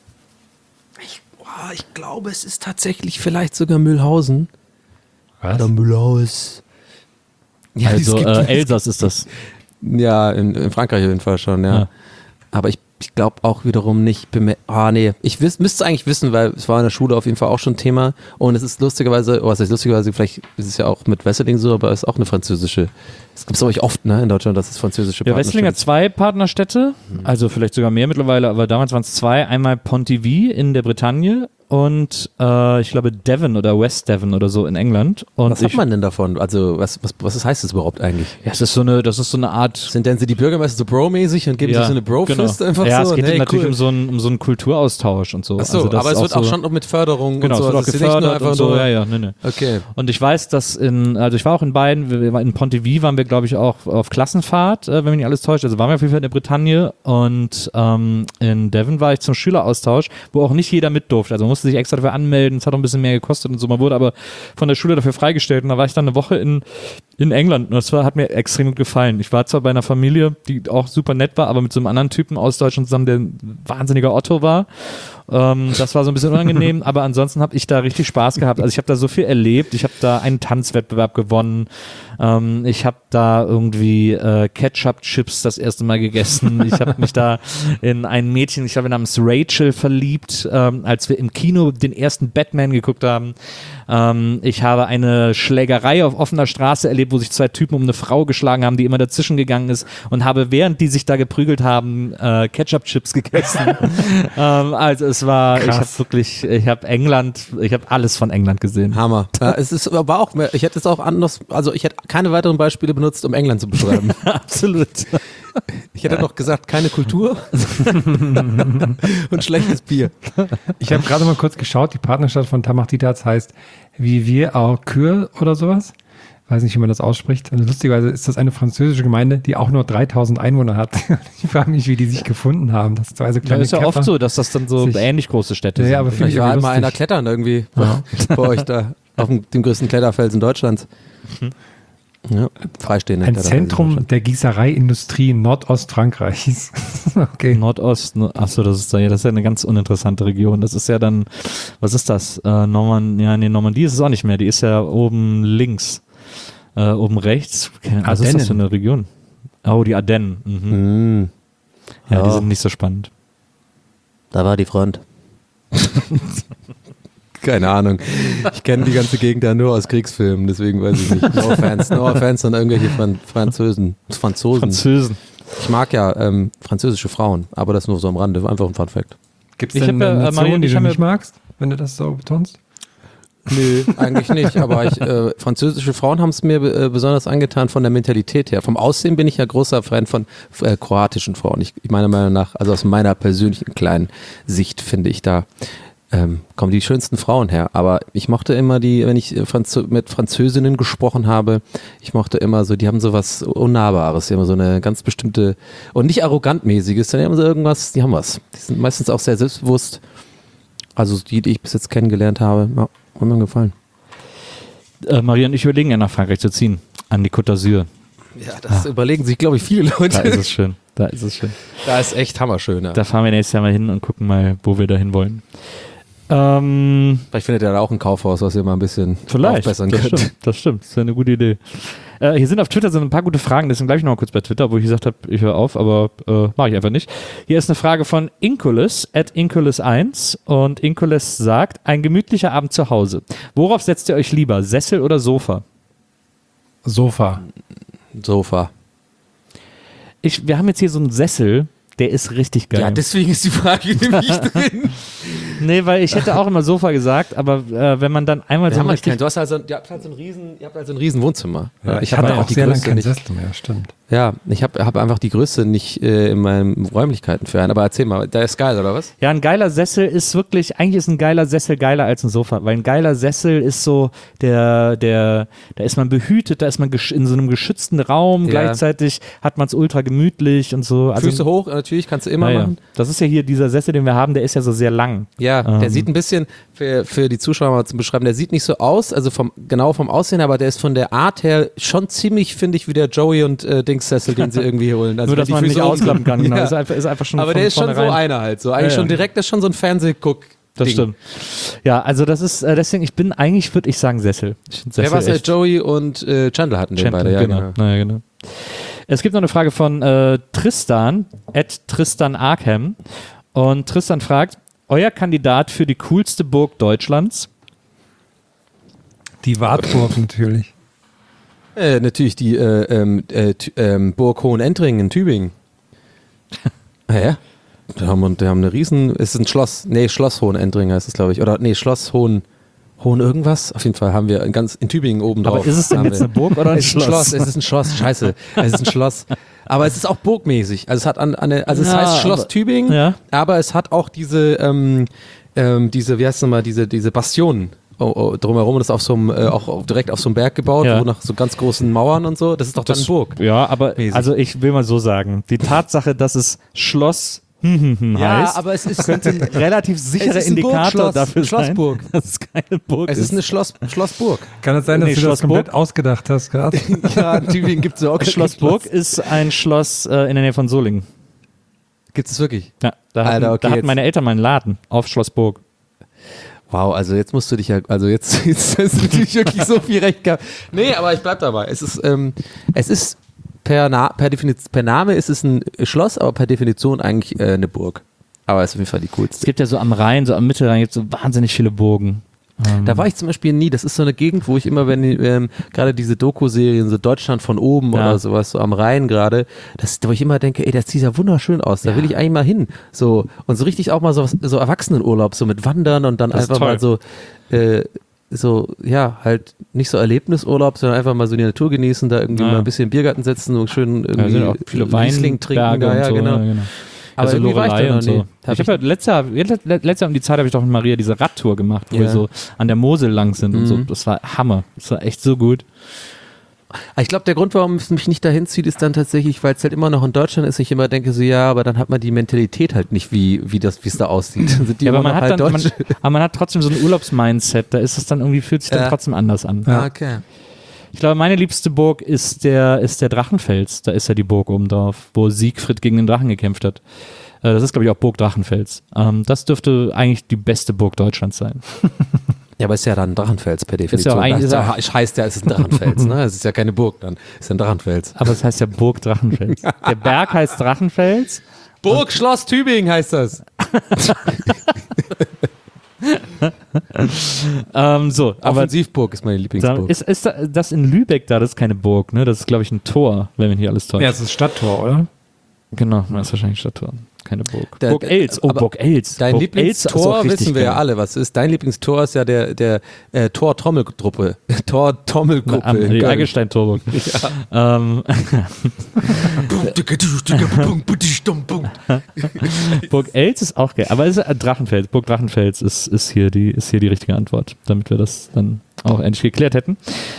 Ich glaube, es ist tatsächlich vielleicht sogar Mühlhausen. Was? Oder Mühlhaus. Ja, Also es gibt- Elsass ist das. Ja, in Frankreich auf jeden Fall schon, ja. Ja. Aber ich glaube auch wiederum nicht. Nee, ich müsste es eigentlich wissen, weil es war in der Schule auf jeden Fall auch schon Thema. Und es ist lustigerweise, was heißt lustigerweise, vielleicht ist es ja auch mit Wesseling so, aber es ist auch eine französische. Das gibt es glaube ich oft, ne, in Deutschland, dass es französische Ja, Wesseling hat Partnerstädte- 2 Partnerstädte, also vielleicht sogar mehr mittlerweile, aber damals waren es 2. Einmal Pontivy in der Bretagne und ich glaube Devon oder West Devon oder so in England. Und Was hat man denn davon? Also, was heißt das überhaupt eigentlich? Ja, das ist so eine Art. Sind denn die Bürgermeister so Bro-mäßig und geben sich so eine Bro-Fist einfach ja, so? es geht Hey, natürlich cool. um so einen Kulturaustausch und so. Achso, Also das aber ist es wird auch so, schon noch mit Förderung genau, und so. es wird auch Also es ist nicht nur gefördert einfach und so. nur- Ja, nee. Okay. Und ich weiß, dass also ich war auch in beiden, in Pontivy waren wir, glaube ich, auch auf Klassenfahrt, wenn mich nicht alles täuscht. Also waren wir auf jeden Fall in der Bretagne und in Devon war ich zum Schüleraustausch, wo auch nicht jeder mit durfte. Also man musste sich extra dafür anmelden, es hat auch ein bisschen mehr gekostet und so. Man wurde aber von der Schule dafür freigestellt und da war ich dann eine Woche in England und das hat mir extrem gut gefallen. Ich war zwar bei einer Familie, die auch super nett war, aber mit so einem anderen Typen aus Deutschland zusammen, der ein wahnsinniger Otto war. Das war so ein bisschen unangenehm, aber ansonsten habe ich da richtig Spaß gehabt. Also ich habe da so viel erlebt. Ich habe da einen Tanzwettbewerb gewonnen. Ich habe da irgendwie Ketchup-Chips das erste Mal gegessen. Ich habe mich da in ein Mädchen, ich glaube namens Rachel, verliebt, als wir im Kino den ersten Batman geguckt haben. Ich habe eine Schlägerei auf offener Straße erlebt, wo sich 2 Typen um eine Frau geschlagen haben, die immer dazwischen gegangen ist, und habe, während die sich da geprügelt haben, Ketchup-Chips gegessen. Also es war, ich habe alles von England gesehen. Hammer. Ja, es ist aber auch, ich hätte es auch anders, also ich hätte keine weiteren Beispiele benutzt, um England zu beschreiben. Absolut. Ich hätte noch gesagt, keine Kultur und schlechtes Bier. Ich habe gerade mal kurz geschaut, die Partnerstadt von Tamach-Dietz heißt Vivier au Coeur oder sowas. Weiß nicht, wie man das ausspricht. Und lustigerweise ist das eine französische Gemeinde, die auch nur 3000 Einwohner hat. Ich frage mich, wie die sich gefunden haben. Das sind so kleine ist ja oft so, dass das dann so ähnlich große Städte sind. Ja, aber finde ich war irgendwie halt mal lustig. einer klettern irgendwie bei euch da auf dem größten Kletterfelsen Deutschlands. Ja, freistehende Ein Kletterfelsen Zentrum der Gießereiindustrie Nordostfrankreichs. Okay. Nordost, achso, das ist ja eine ganz uninteressante Region. Das ist ja dann, was ist das? Normandie ist es auch nicht mehr, die ist ja oben links. Oben rechts. Was ist das für eine Region? Oh, die Ardennen. Mhm. Ja, die sind nicht so spannend. Da war die Front. Keine Ahnung. Ich kenne die ganze Gegend ja nur aus Kriegsfilmen, deswegen weiß ich nicht. No offense an irgendwelche Franzosen. Ich mag ja französische Frauen, aber das nur so am Rande, einfach ein Fun Fact. Gibt Ich es denn hab ja, eine Nation, Marion, die ich du hab nicht ja- magst, wenn du das so betonst? Nö, eigentlich nicht, aber französische Frauen haben es mir besonders angetan von der Mentalität her. Vom Aussehen bin ich ja großer Fan von kroatischen Frauen. Ich meiner Meinung nach, also aus meiner persönlichen kleinen Sicht finde ich da kommen die schönsten Frauen her. Aber ich mochte immer wenn ich mit Französinnen gesprochen habe, ich mochte immer so, die haben so was Unnahbares, die haben so eine ganz bestimmte, und nicht arrogantmäßiges, sondern die haben so irgendwas, die haben was. Die sind meistens auch sehr selbstbewusst. Also die ich bis jetzt kennengelernt habe, ja, haben mir gefallen. Maria und ich überlegen ja nach Frankreich zu ziehen, an die Côte d'Azur. Ja, das überlegen sich, glaube ich, viele Leute. Da ist es schön. Da ist echt hammerschön. Ja. Da fahren wir nächstes Jahr mal hin und gucken mal, wo wir da hin wollen. Vielleicht findet ihr da auch ein Kaufhaus, was ihr mal ein bisschen aufbessern könnt. Das stimmt. Das ist eine gute Idee. Hier sind auf Twitter so ein paar gute Fragen, deswegen bleibe ich noch mal kurz bei Twitter, wo ich gesagt habe, ich höre auf, aber mache ich einfach nicht. Hier ist eine Frage von Inkulis, @Inkulis1, und Inkulis sagt, ein gemütlicher Abend zu Hause. Worauf setzt ihr euch lieber, Sessel oder Sofa? Sofa. Wir haben jetzt hier so einen Sessel, der ist richtig geil. Ja, deswegen ist die Frage nämlich drin. Nee, weil ich hätte auch immer Sofa gesagt, aber wenn man dann einmal so ein richtig... Du hast halt ihr habt halt so ein riesen Wohnzimmer. Ja, ich hab hatte einfach auch sehr lange keinen nicht. Sessel mehr, stimmt. Ja, ich hab einfach die Größe nicht in meinen Räumlichkeiten für einen. Aber erzähl mal, der ist geil, oder was? Ja, ein geiler Sessel ist wirklich, eigentlich ist ein geiler Sessel geiler als ein Sofa, weil ein geiler Sessel ist so, da ist man behütet, da ist man in so einem geschützten Raum, Ja. Gleichzeitig hat man es ultra gemütlich und so. Also, Füße hoch, natürlich, kannst du immer ja. machen. Das ist ja hier dieser Sessel, den wir haben, der ist ja so sehr lang. Ja, der sieht ein bisschen, für die Zuschauer mal zu beschreiben, der sieht nicht so aus, also vom Aussehen, aber der ist von der Art her schon ziemlich, finde ich, wie der Joey und Dings-Sessel, den sie irgendwie holen. Also Nur, dass die man Füße nicht oben ausklappen kann. Genau. Ja. Ist einfach schon Aber von der ist schon so vornherein. einer halt, so eigentlich Ja, schon ja. direkt, das ist schon so ein Fernsehguck. Das stimmt. Ja, also das ist, deswegen, würde ich sagen Sessel. Ich find Wer Sessel war es? echt- Joey und Chandler hatten den Chandler, beide, ja, genau. Naja, genau. Es gibt noch eine Frage von Tristan, @Tristan Arkham. Und Tristan fragt, euer Kandidat für die coolste Burg Deutschlands? Die Wartburg natürlich. Natürlich die Burg Hohenendringen in Tübingen. Ja. Da haben eine riesen, ist es ein Schloss? Nee, Schloss Hohenendringen heißt es, glaube ich. Oder nee, Schloss Hohen irgendwas. Auf jeden Fall haben wir in Tübingen oben drauf. Aber ist es denn haben jetzt wir- eine Burg oder ein Es ist ein Schloss? Schloss, es ist ein Schloss, scheiße. Es ist ein Schloss. Aber es ist auch burgmäßig. Also es hat es Ja, heißt Schloss aber- Tübingen, ja. aber es hat auch diese, wie heißt es nochmal, diese Bastionen drumherum. Das ist auf so einem, auch direkt auf so einem Berg gebaut, Ja. wo nach so ganz großen Mauern und so. Das ist doch dann Burg. Ja, aber Mäßig. also ich will mal so sagen, die Tatsache, dass es Schloss heißt, aber es ist könnte ein relativ sicherer Es ist ein Indikator Burgschloss, dafür sein, Schlossburg. dass es keine Burg Es ist eine Schlossburg. Kann es sein, dass Nee, du das Schlossburg? komplett ausgedacht hast gerade? Ja, in Tübingen gibt es ja auch Schlossburg ist ein Schloss in der Nähe von Solingen. Gibt es wirklich? Ja, da hatten jetzt- meine Eltern mal einen Laden auf Schloss Burg. Wow, also jetzt musst du dich ja, also jetzt hast du natürlich wirklich so viel Recht gehabt. Nee, aber ich bleib dabei. Es ist per Name ist es ein Schloss, aber per Definition eigentlich eine Burg. Aber es ist auf jeden Fall die Es coolste. gibt ja so am Rhein, so am Mittelrhein, gibt es so wahnsinnig viele Burgen. Da war ich zum Beispiel nie. Das ist so eine Gegend, wo ich immer, wenn gerade diese Doku-Serien, so Deutschland von oben Ja. oder sowas, so am Rhein gerade, wo ich immer denke, ey, das sieht ja wunderschön aus. Da will ich eigentlich mal hin. So, und so richtig auch mal so Erwachsenenurlaub, so mit Wandern und dann Das ist einfach mal toll. halt nicht so Erlebnisurlaub, sondern einfach mal so die Natur genießen, da irgendwie Ja. mal ein bisschen im Biergarten setzen und schön Da sind irgendwie auch viele Riesling trinken. Weinberge Da, und ja, so. genau. Ja, genau. Aber Also irgendwie war ich da Lorelei noch und nie. so. Ich habe ja letztes Jahr um die Zeit habe ich doch mit Maria diese Radtour gemacht, wo Ja. wir so an der Mosel lang sind und so. Mhm. Das war Hammer. Das war echt so gut. Ich glaube, der Grund, warum es mich nicht dahin zieht, ist dann tatsächlich, weil es halt immer noch in Deutschland ist. Ich immer denke so, ja, aber dann hat man die Mentalität halt nicht, wie es da aussieht. Dann sind die Ja, aber immer man noch hat halt dann, Deutsche. aber man hat trotzdem so ein Urlaubsmindset. Da ist es dann irgendwie, fühlt sich dann Ja. trotzdem anders an. Ja. Okay. Ich glaube, meine liebste Burg ist der Drachenfels. Da ist ja die Burg oben drauf, wo Siegfried gegen den Drachen gekämpft hat. Das ist, glaube ich, auch Burg Drachenfels. Das dürfte eigentlich die beste Burg Deutschlands sein. Ja, aber es ist ja dann ein Drachenfels per Ist ja Definition. auch eigentlich- Das heißt ja, es ist ein Drachenfels. Ne? Es ist ja keine Burg dann. Es ist ein Drachenfels. Aber es heißt ja Burg Drachenfels. Der Berg heißt Drachenfels. Burg Schloss Tübingen heißt das. So, aber Offensivburg ist meine da, Lieblingsburg. ist das in Lübeck da? Das ist keine Burg, ne? Das ist, glaube ich, ein Tor, wenn mich hier alles täuscht. Ja, es ist Stadttor, oder? Genau, das ist wahrscheinlich Stadttor. Keine Burg. Der- Burg Els. Oh, aber Burg Els. Dein Burg Els ist Lieblingstor auch richtig wissen wir ja geil. alle, was es ist. Dein Lieblingstor ist ja der Tor-Trommelgruppe. Tor-Trommelgruppe. Die Geil. Eigelstein-Torburg. Burg Els ist auch geil. Aber es ist Drachenfels. Burg Drachenfels ist hier die richtige Antwort, damit wir das dann auch endlich geklärt hätten.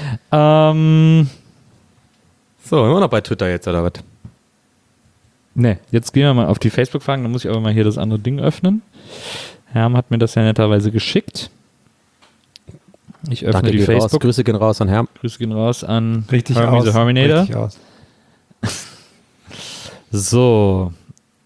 So, immer noch bei Twitter jetzt, oder was? Ne, jetzt gehen wir mal auf die Facebook-Fragen. Dann muss ich aber mal hier das andere Ding öffnen. Herm hat mir das ja netterweise geschickt. Ich öffne Danke, die geht raus. Facebook. Grüße gehen raus an Herrn. Grüße gehen raus an Richtig Hermie aus. the Herminator. Richtig aus. So.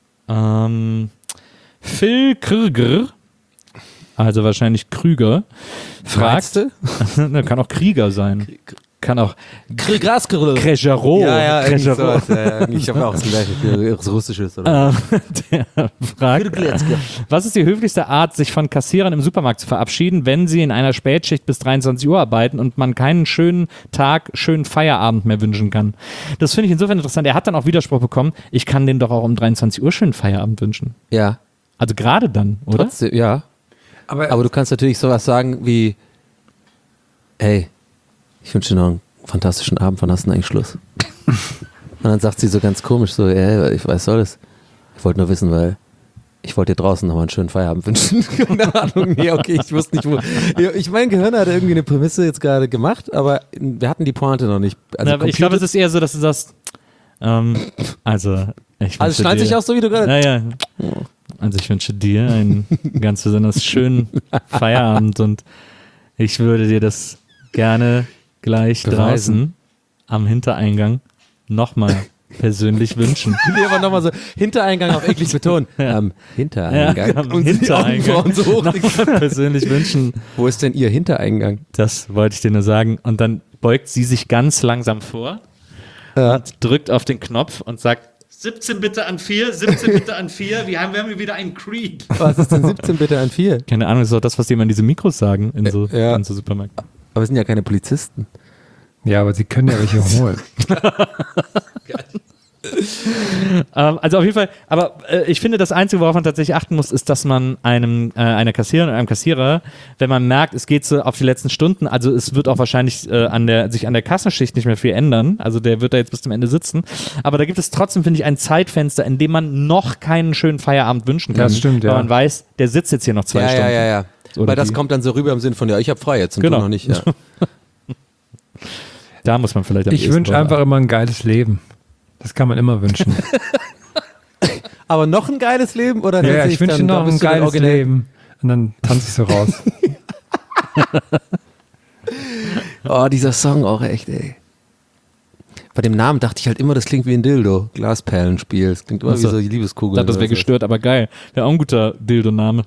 Phil Krüger, also wahrscheinlich Krüger, fragt, kann auch Krieger sein. Kann auch Krejero. irgendwie sowas. Ja, ich habe auch das gleiche, das Russisches. Oder? Der fragt, was ist die höflichste Art, sich von Kassierern im Supermarkt zu verabschieden, wenn sie in einer Spätschicht bis 23 Uhr arbeiten und man keinen schönen Tag, schönen Feierabend mehr wünschen kann? Das finde ich insofern interessant. Er hat dann auch Widerspruch bekommen, ich kann denen doch auch um 23 Uhr schönen Feierabend wünschen. Ja, Also gerade dann, oder? trotzdem, ja. Aber, Aber du kannst natürlich sowas sagen wie, hey, ich wünsche dir noch einen fantastischen Abend, wann hast du denn eigentlich Schluss? Und dann sagt sie so ganz komisch so, was soll das? Ich wollte nur wissen, weil ich wollte dir draußen nochmal einen schönen Feierabend wünschen. Keine Ahnung, nee, okay, ich wusste nicht, wo. Mein Gehirn hat irgendwie eine Prämisse jetzt gerade gemacht, aber wir hatten die Pointe noch nicht. Na, aber ich glaube, es ist eher so, dass du sagst, ich wünsche schnallt dir, sich auch so, wie du gerade. Ja. Also ich wünsche dir einen ganz besonders schönen Feierabend und ich würde dir das gerne gleich Beweisen. draußen am Hintereingang nochmal persönlich wünschen. Nee, aber nochmal so, Hintereingang auf eklig betonen. Am Hintereingang. am Und die Hintereingang. Augenbrauen so hoch. Nochmal persönlich wünschen. Wo ist denn Ihr Hintereingang? Das wollte ich dir nur sagen. Und dann beugt sie sich ganz langsam vor, drückt auf den Knopf und sagt, 17 bitte an 4, 17 bitte an 4, wir haben wieder einen Creed. Was ist denn 17 bitte an 4? Keine Ahnung, das ist auch das, was die immer in diese Mikros sagen in so Supermärkten. Aber wir sind ja keine Polizisten. ja, aber sie können ja welche holen. Also auf jeden Fall, aber ich finde, das Einzige, worauf man tatsächlich achten muss, ist, dass man einer Kassiererin oder einem Kassierer, wenn man merkt, es geht so auf die letzten Stunden, also es wird auch wahrscheinlich sich an der Kassenschicht nicht mehr viel ändern, also der wird da jetzt bis zum Ende sitzen, aber da gibt es trotzdem, finde ich, ein Zeitfenster, in dem man noch keinen schönen Feierabend wünschen kann, Das stimmt, ja. weil man weiß, der sitzt jetzt hier noch 2 Stunden. Ja. Oder Weil das die- kommt dann so rüber im Sinn von, ja, ich habe frei jetzt und Genau. du noch nicht. Ja. Da muss man vielleicht am Ich ehesten wünsche drauf einfach immer ein geiles Leben. Das kann man immer wünschen. Aber noch ein geiles Leben? Oder ja, tatsächlich ich wünsche dann, da noch ein bist du dann geiles originell- Leben. Und dann tanze ich so raus. Oh, dieser Song auch echt, ey. Bei dem Namen dachte ich halt immer, das klingt wie ein Dildo. Glasperlenspiel. Das klingt immer wie so die Liebeskugel. Ich dachte, das wäre oder so. gestört, aber geil. Wäre auch ein guter Dildo-Name.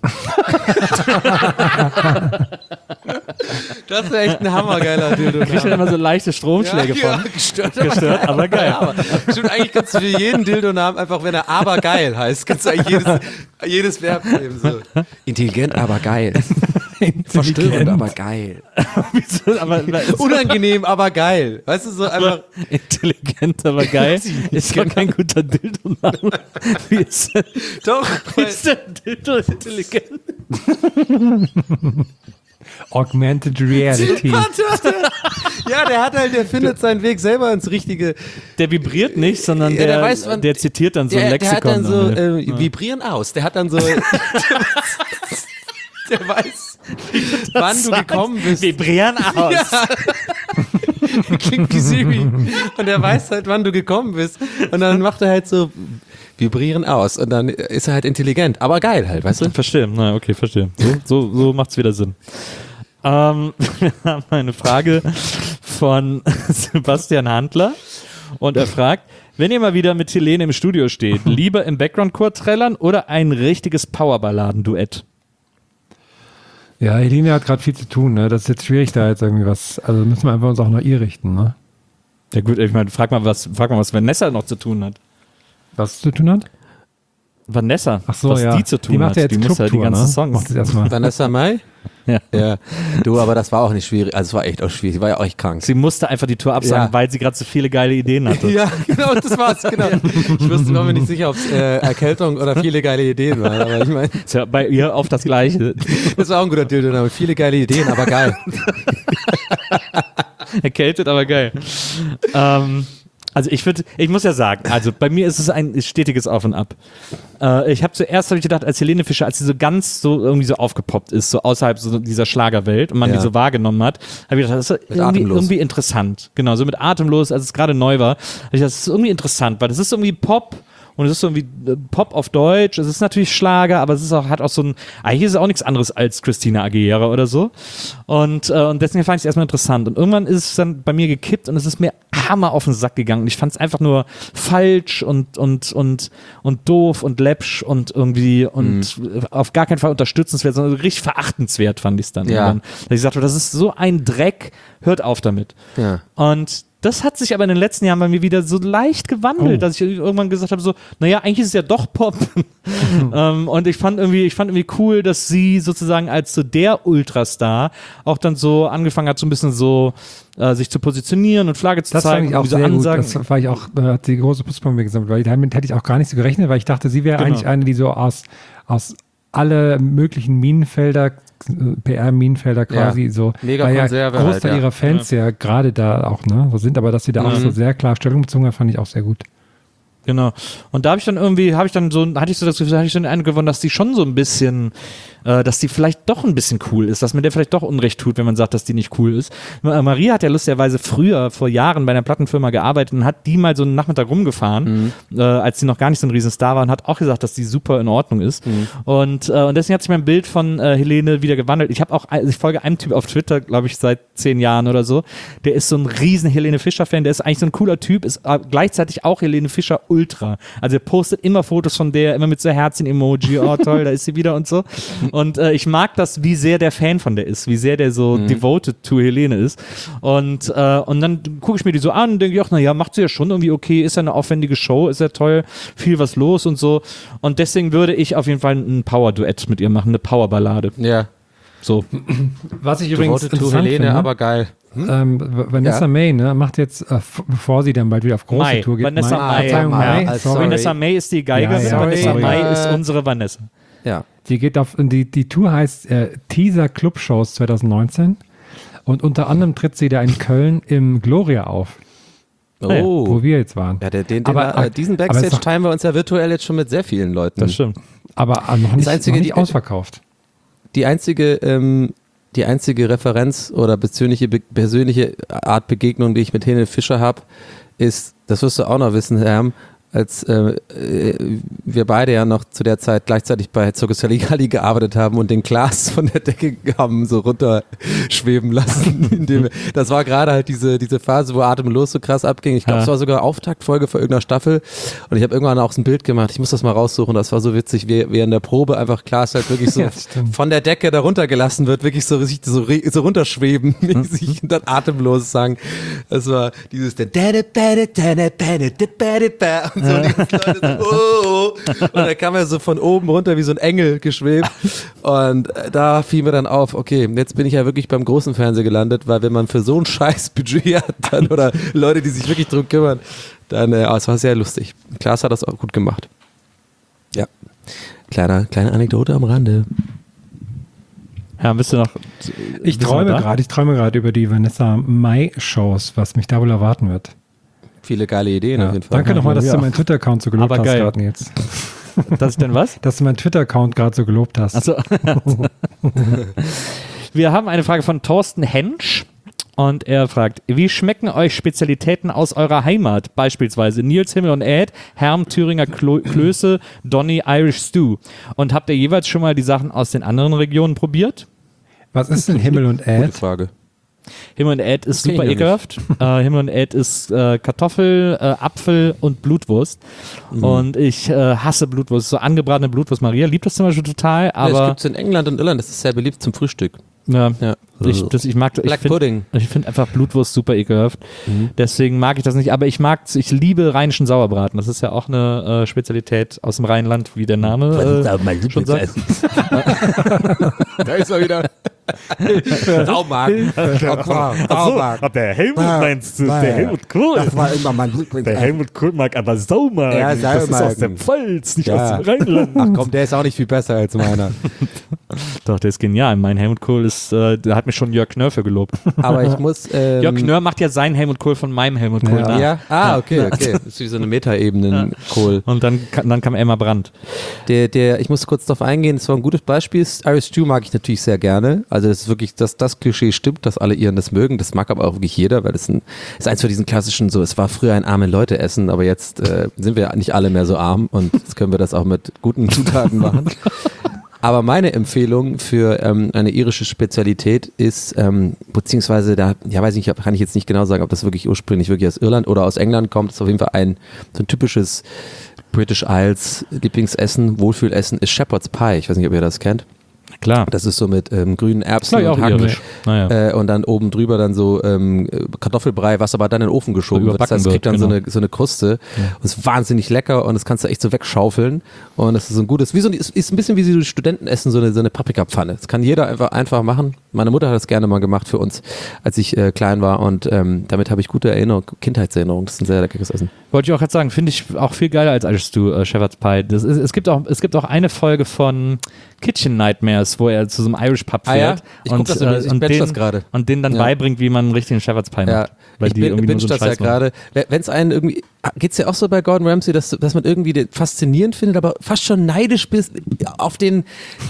Das wäre echt ein hammergeiler Dildo. Ich hatte immer so leichte Stromschläge von. Gestört, Gestört, aber geil. Aber stimmt, eigentlich kannst du für jeden Dildo-Namen einfach, wenn er aber geil heißt, kannst du eigentlich jedes Verb nehmen. So. Intelligent, aber geil. Verstörend, aber geil. Wieso? Aber, Unangenehm, aber geil. Weißt du, so einfach. intelligent, aber geil. Ist doch kein guter Dildo-Name. Wie ist denn, Doch. wie ist denn Dildo intelligent? Augmented Reality. Ja, der findet seinen Weg selber ins richtige. Der vibriert nicht, sondern Ja, der der, weiß, wann- der zitiert dann so ein Der hat Lexikon. dann so damit. vibrieren aus. Der hat dann so. Der weiß, wann du gekommen bist. Vibrieren aus. Klingt wie Siri. Und er weiß halt, wann du gekommen bist. Und dann macht er halt so vibrieren aus. Und dann ist er halt intelligent. Aber geil halt, weißt du? Verstehe. Na, okay, verstehe. So macht's wieder Sinn. Wir haben eine Frage von Sebastian Handler. Und er fragt, wenn ihr mal wieder mit Helene im Studio steht, lieber im Background-Chor trällern oder ein richtiges Powerballaden-Duett? Ja, Helene hat gerade viel zu tun, ne? Das ist jetzt schwierig, da jetzt irgendwie was. Also müssen wir einfach uns auch nach ihr richten, ne? Ja gut, ich meine, frag mal, was Vanessa noch zu tun hat. Was zu tun hat? Vanessa, Ach so, was ja. die zu tun Die macht hat. ja jetzt Die muss halt die Clubtour, ganzen ne? Songs. Macht das erstmal. Vanessa Mai? Ja. Ja. Du, aber das war auch nicht schwierig. Also es war echt auch schwierig. Sie war ja auch echt krank. Sie musste einfach die Tour absagen, Ja. weil sie gerade so viele geile Ideen hatte. Ja, genau, das war's, genau. Ich war mir nicht sicher, ob es Erkältung oder viele geile Ideen waren, aber ich meine, Ist ja bei ihr auf das Gleiche. das war auch ein guter Dildo-Name. Viele geile Ideen, aber geil. Erkältet, aber geil. Also ich muss ja sagen, also bei mir ist es ein stetiges Auf und Ab. Zuerst habe ich gedacht, als Helene Fischer, als sie so ganz so irgendwie so aufgepoppt ist, so außerhalb so dieser Schlagerwelt und man Ja. die so wahrgenommen hat, habe ich gedacht, das ist irgendwie interessant. Genau, so mit Atemlos, als es gerade neu war, habe ich gedacht, das ist irgendwie interessant, weil das ist irgendwie Pop. Und es ist irgendwie Pop auf Deutsch, es ist natürlich Schlager, aber es ist auch, hat auch so ein, eigentlich ist es auch nichts anderes als Christina Aguilera oder so. Und deswegen fand ich es erstmal interessant. Und irgendwann ist es dann bei mir gekippt und es ist mir hammer auf den Sack gegangen. Und ich fand es einfach nur falsch und doof und läppsch und irgendwie und auf gar keinen Fall unterstützenswert, sondern richtig verachtenswert fand ich es dann. Ja. Irgendwann. Dass ich sagte, das ist so ein Dreck, hört auf damit. Ja. Und das hat sich aber in den letzten Jahren bei mir wieder so leicht gewandelt, dass ich irgendwann gesagt habe, so, naja, eigentlich ist es ja doch Pop. Und ich fand irgendwie cool, dass sie sozusagen als so der Ultrastar auch dann so angefangen hat, so ein bisschen so sich zu positionieren und Flagge zu Das fand zeigen. ich auch und so sehr gut. Ansagen. Das war ich auch, da hat sie große Pluspunkte mir gesammelt, weil damit hätte ich auch gar nicht so gerechnet, weil ich dachte, sie wäre Genau. eigentlich eine, die so aus alle möglichen Minenfelder, PR-Minenfelder quasi so, Mega weil ja Konserve Großteil halt, ja. ihrer Fans ja gerade da auch so sind, aber dass sie da auch so sehr klar Stellung bezogen hat, fand ich auch sehr gut. Genau. Und da hatte ich so den Eindruck gewonnen, dass die schon so ein bisschen, dass die vielleicht doch ein bisschen cool ist, dass man der vielleicht doch Unrecht tut, wenn man sagt, dass die nicht cool ist. Maria hat ja lustigerweise früher, vor Jahren bei einer Plattenfirma gearbeitet und hat die mal so einen Nachmittag rumgefahren, als sie noch gar nicht so ein Riesenstar war und hat auch gesagt, dass die super in Ordnung ist. Und deswegen hat sich mein Bild von Helene wieder gewandelt. Ich folge einem Typ auf Twitter, glaube ich, seit 10 Jahren oder so. Der ist so ein riesen Helene Fischer-Fan, der ist eigentlich so ein cooler Typ, ist gleichzeitig auch Helene Fischer Ultra. Also er postet immer Fotos von der, immer mit so Herzchen-Emoji, oh toll, da ist sie wieder und so. Und ich mag das, wie sehr der Fan von der ist, wie sehr der so devoted to Helene ist. Und dann gucke ich mir die so an und denke ich auch, naja, macht sie ja schon irgendwie okay, ist ja eine aufwendige Show, ist ja toll, viel was los und so. Und deswegen würde ich auf jeden Fall ein Power-Duett mit ihr machen, eine Powerballade. Ja. So. Was ich übrigens Devoted to interessant Helene, finde, aber geil. Vanessa May, ne, macht jetzt, bevor sie dann bald wieder auf große Mai. Tour geht. Vanessa Mai. Verzeihung, Mai. Mai. Sorry. Vanessa May ist die Geigerin, Ja, Vanessa sorry. Mai ist unsere Vanessa. Ja. Die geht die Tour heißt Teaser Club Shows 2019 und unter anderem tritt sie da in Köln im Gloria auf, Oh. wo wir jetzt waren. Ja, diesen aber es ist Backstage doch- teilen wir uns ja virtuell jetzt schon mit sehr vielen Leuten. Das stimmt. Aber noch nicht, Einzige, noch nicht die- ausverkauft. Die einzige Referenz oder persönliche Art Begegnung, die ich mit Helene Fischer habe, ist, das wirst du auch noch wissen, Herm, als wir beide ja noch zu der Zeit gleichzeitig bei Circus Halligalli gearbeitet haben und den Klaas von der Decke haben so runterschweben lassen. Das war gerade halt diese Phase, wo Atemlos so krass abging. Ich glaube, es war sogar Auftaktfolge für irgendeiner Staffel und ich habe irgendwann auch so ein Bild gemacht. Ich muss das mal raussuchen. Das war so witzig, wie in der Probe einfach Klaas halt wirklich so von der Decke da runtergelassen wird, wirklich so runterschweben mäßig und dann atemlos sagen. Das war dieses und so, und die Leute so, und da kam er so von oben runter wie so ein Engel geschwebt und da fiel mir dann auf, okay, jetzt bin ich ja wirklich beim großen Fernseher gelandet, weil wenn man für so ein scheiß Budget hat dann, oder Leute, die sich wirklich drum kümmern, dann, es war sehr lustig. Klaas hat das auch gut gemacht. Ja, kleine Anekdote am Rande. Ja, bist du noch? Ich träume gerade über die Vanessa Mai-Shows, was mich da wohl erwarten wird. Viele geile Ideen auf jeden Fall. Danke nochmal, dass du meinen Twitter-Account so gelobt hast gerade, Nils. Dass ich denn was? Dass du meinen Twitter-Account gerade so gelobt hast. Achso. Wir haben eine Frage von Thorsten Hensch und er fragt, wie schmecken euch Spezialitäten aus eurer Heimat? Beispielsweise Nils Himmel und Ed, Herm Thüringer Klöße, Donny Irish Stew. Und habt ihr jeweils schon mal die Sachen aus den anderen Regionen probiert? Was ist denn Himmel und Ed? Gute Frage. Himmel und Ed ist super ekelhaft. Himmel und Ed ist Kartoffel, Apfel und Blutwurst. Und ich hasse Blutwurst. So angebratene Blutwurst. Maria liebt das zum Beispiel total. Aber das gibt es in England und Irland. Das ist sehr beliebt zum Frühstück. Ja. Ja. Ich mag Black Pudding. Ich finde einfach Blutwurst super ekelhaft. Deswegen mag ich das nicht. Aber ich liebe rheinischen Sauerbraten. Das ist ja auch eine Spezialität aus dem Rheinland, wie der Name schon sagt. Da ist er wieder. Saumagen. Der Helmut meinst du? Der Helmut Kohl. Das war immer mein Lieblings. Der Helmut Kohl mag aber Saumagen. Ja, Das ist aus der Saumagen. Pfalz, nicht Ja. aus dem Rheinland. Ach komm, der ist auch nicht viel besser als meiner. Doch, der ist genial. Mein Helmut Kohl da hat mich schon Jörg Knörr für gelobt. Aber ich muss. Jörg Knörr macht ja seinen Helmut Kohl von meinem Helmut Kohl nach. Ja? Ah, okay. Das ist wie so eine Metaebenen-Kohl. Und dann kam Elmar Brandt. Ich muss kurz darauf eingehen, das war ein gutes Beispiel. Irish Stew mag ich natürlich sehr gerne. Also das ist wirklich, das Klischee stimmt, dass alle Iren das mögen. Das mag aber auch wirklich jeder, weil das ist eins von diesen klassischen, so, es war früher ein arme Leute essen, aber jetzt sind wir nicht alle mehr so arm und jetzt können wir das auch mit guten Zutaten machen. Aber meine Empfehlung für eine irische Spezialität ist, beziehungsweise weiß ich nicht, kann ich jetzt nicht genau sagen, ob das wirklich ursprünglich aus Irland oder aus England kommt. Das ist auf jeden Fall so ein typisches British Isles Lieblingsessen, Wohlfühlessen ist Shepherd's Pie. Ich weiß nicht, ob ihr das kennt. Klar. Das ist so mit grünen Erbsen Ja, und auch Hack. irisch. Naja. Und dann oben drüber dann so Kartoffelbrei, was aber dann in den Ofen geschoben wird. Das heißt, es kriegt dann so eine Kruste. Und es ist wahnsinnig lecker und das kannst du echt so wegschaufeln. Und das ist so ein gutes, ist ein bisschen wie so Studentenessen, so eine Paprikapfanne. Das kann jeder einfach machen. Meine Mutter hat das gerne mal gemacht für uns, als ich klein war. Und damit habe ich gute Kindheitserinnerungen. Das ist ein sehr leckeres Essen. Wollte ich auch gerade sagen, finde ich auch viel geiler als Irish Stew, Shepherd's Pie. Es gibt auch eine Folge von Kitchen Nightmares, wo er zu so einem Irish Pub fährt ich guck das übrigens, ich bench das gerade. und denen dann beibringt, wie man einen richtigen Shepherd's Pie macht. Ja, Weil die irgendwie nur so einen das ja Scheiß machen. gerade. Wenn es einen irgendwie, geht's ja auch so bei Gordon Ramsay, dass man irgendwie den faszinierend findet, aber fast schon neidisch bist auf die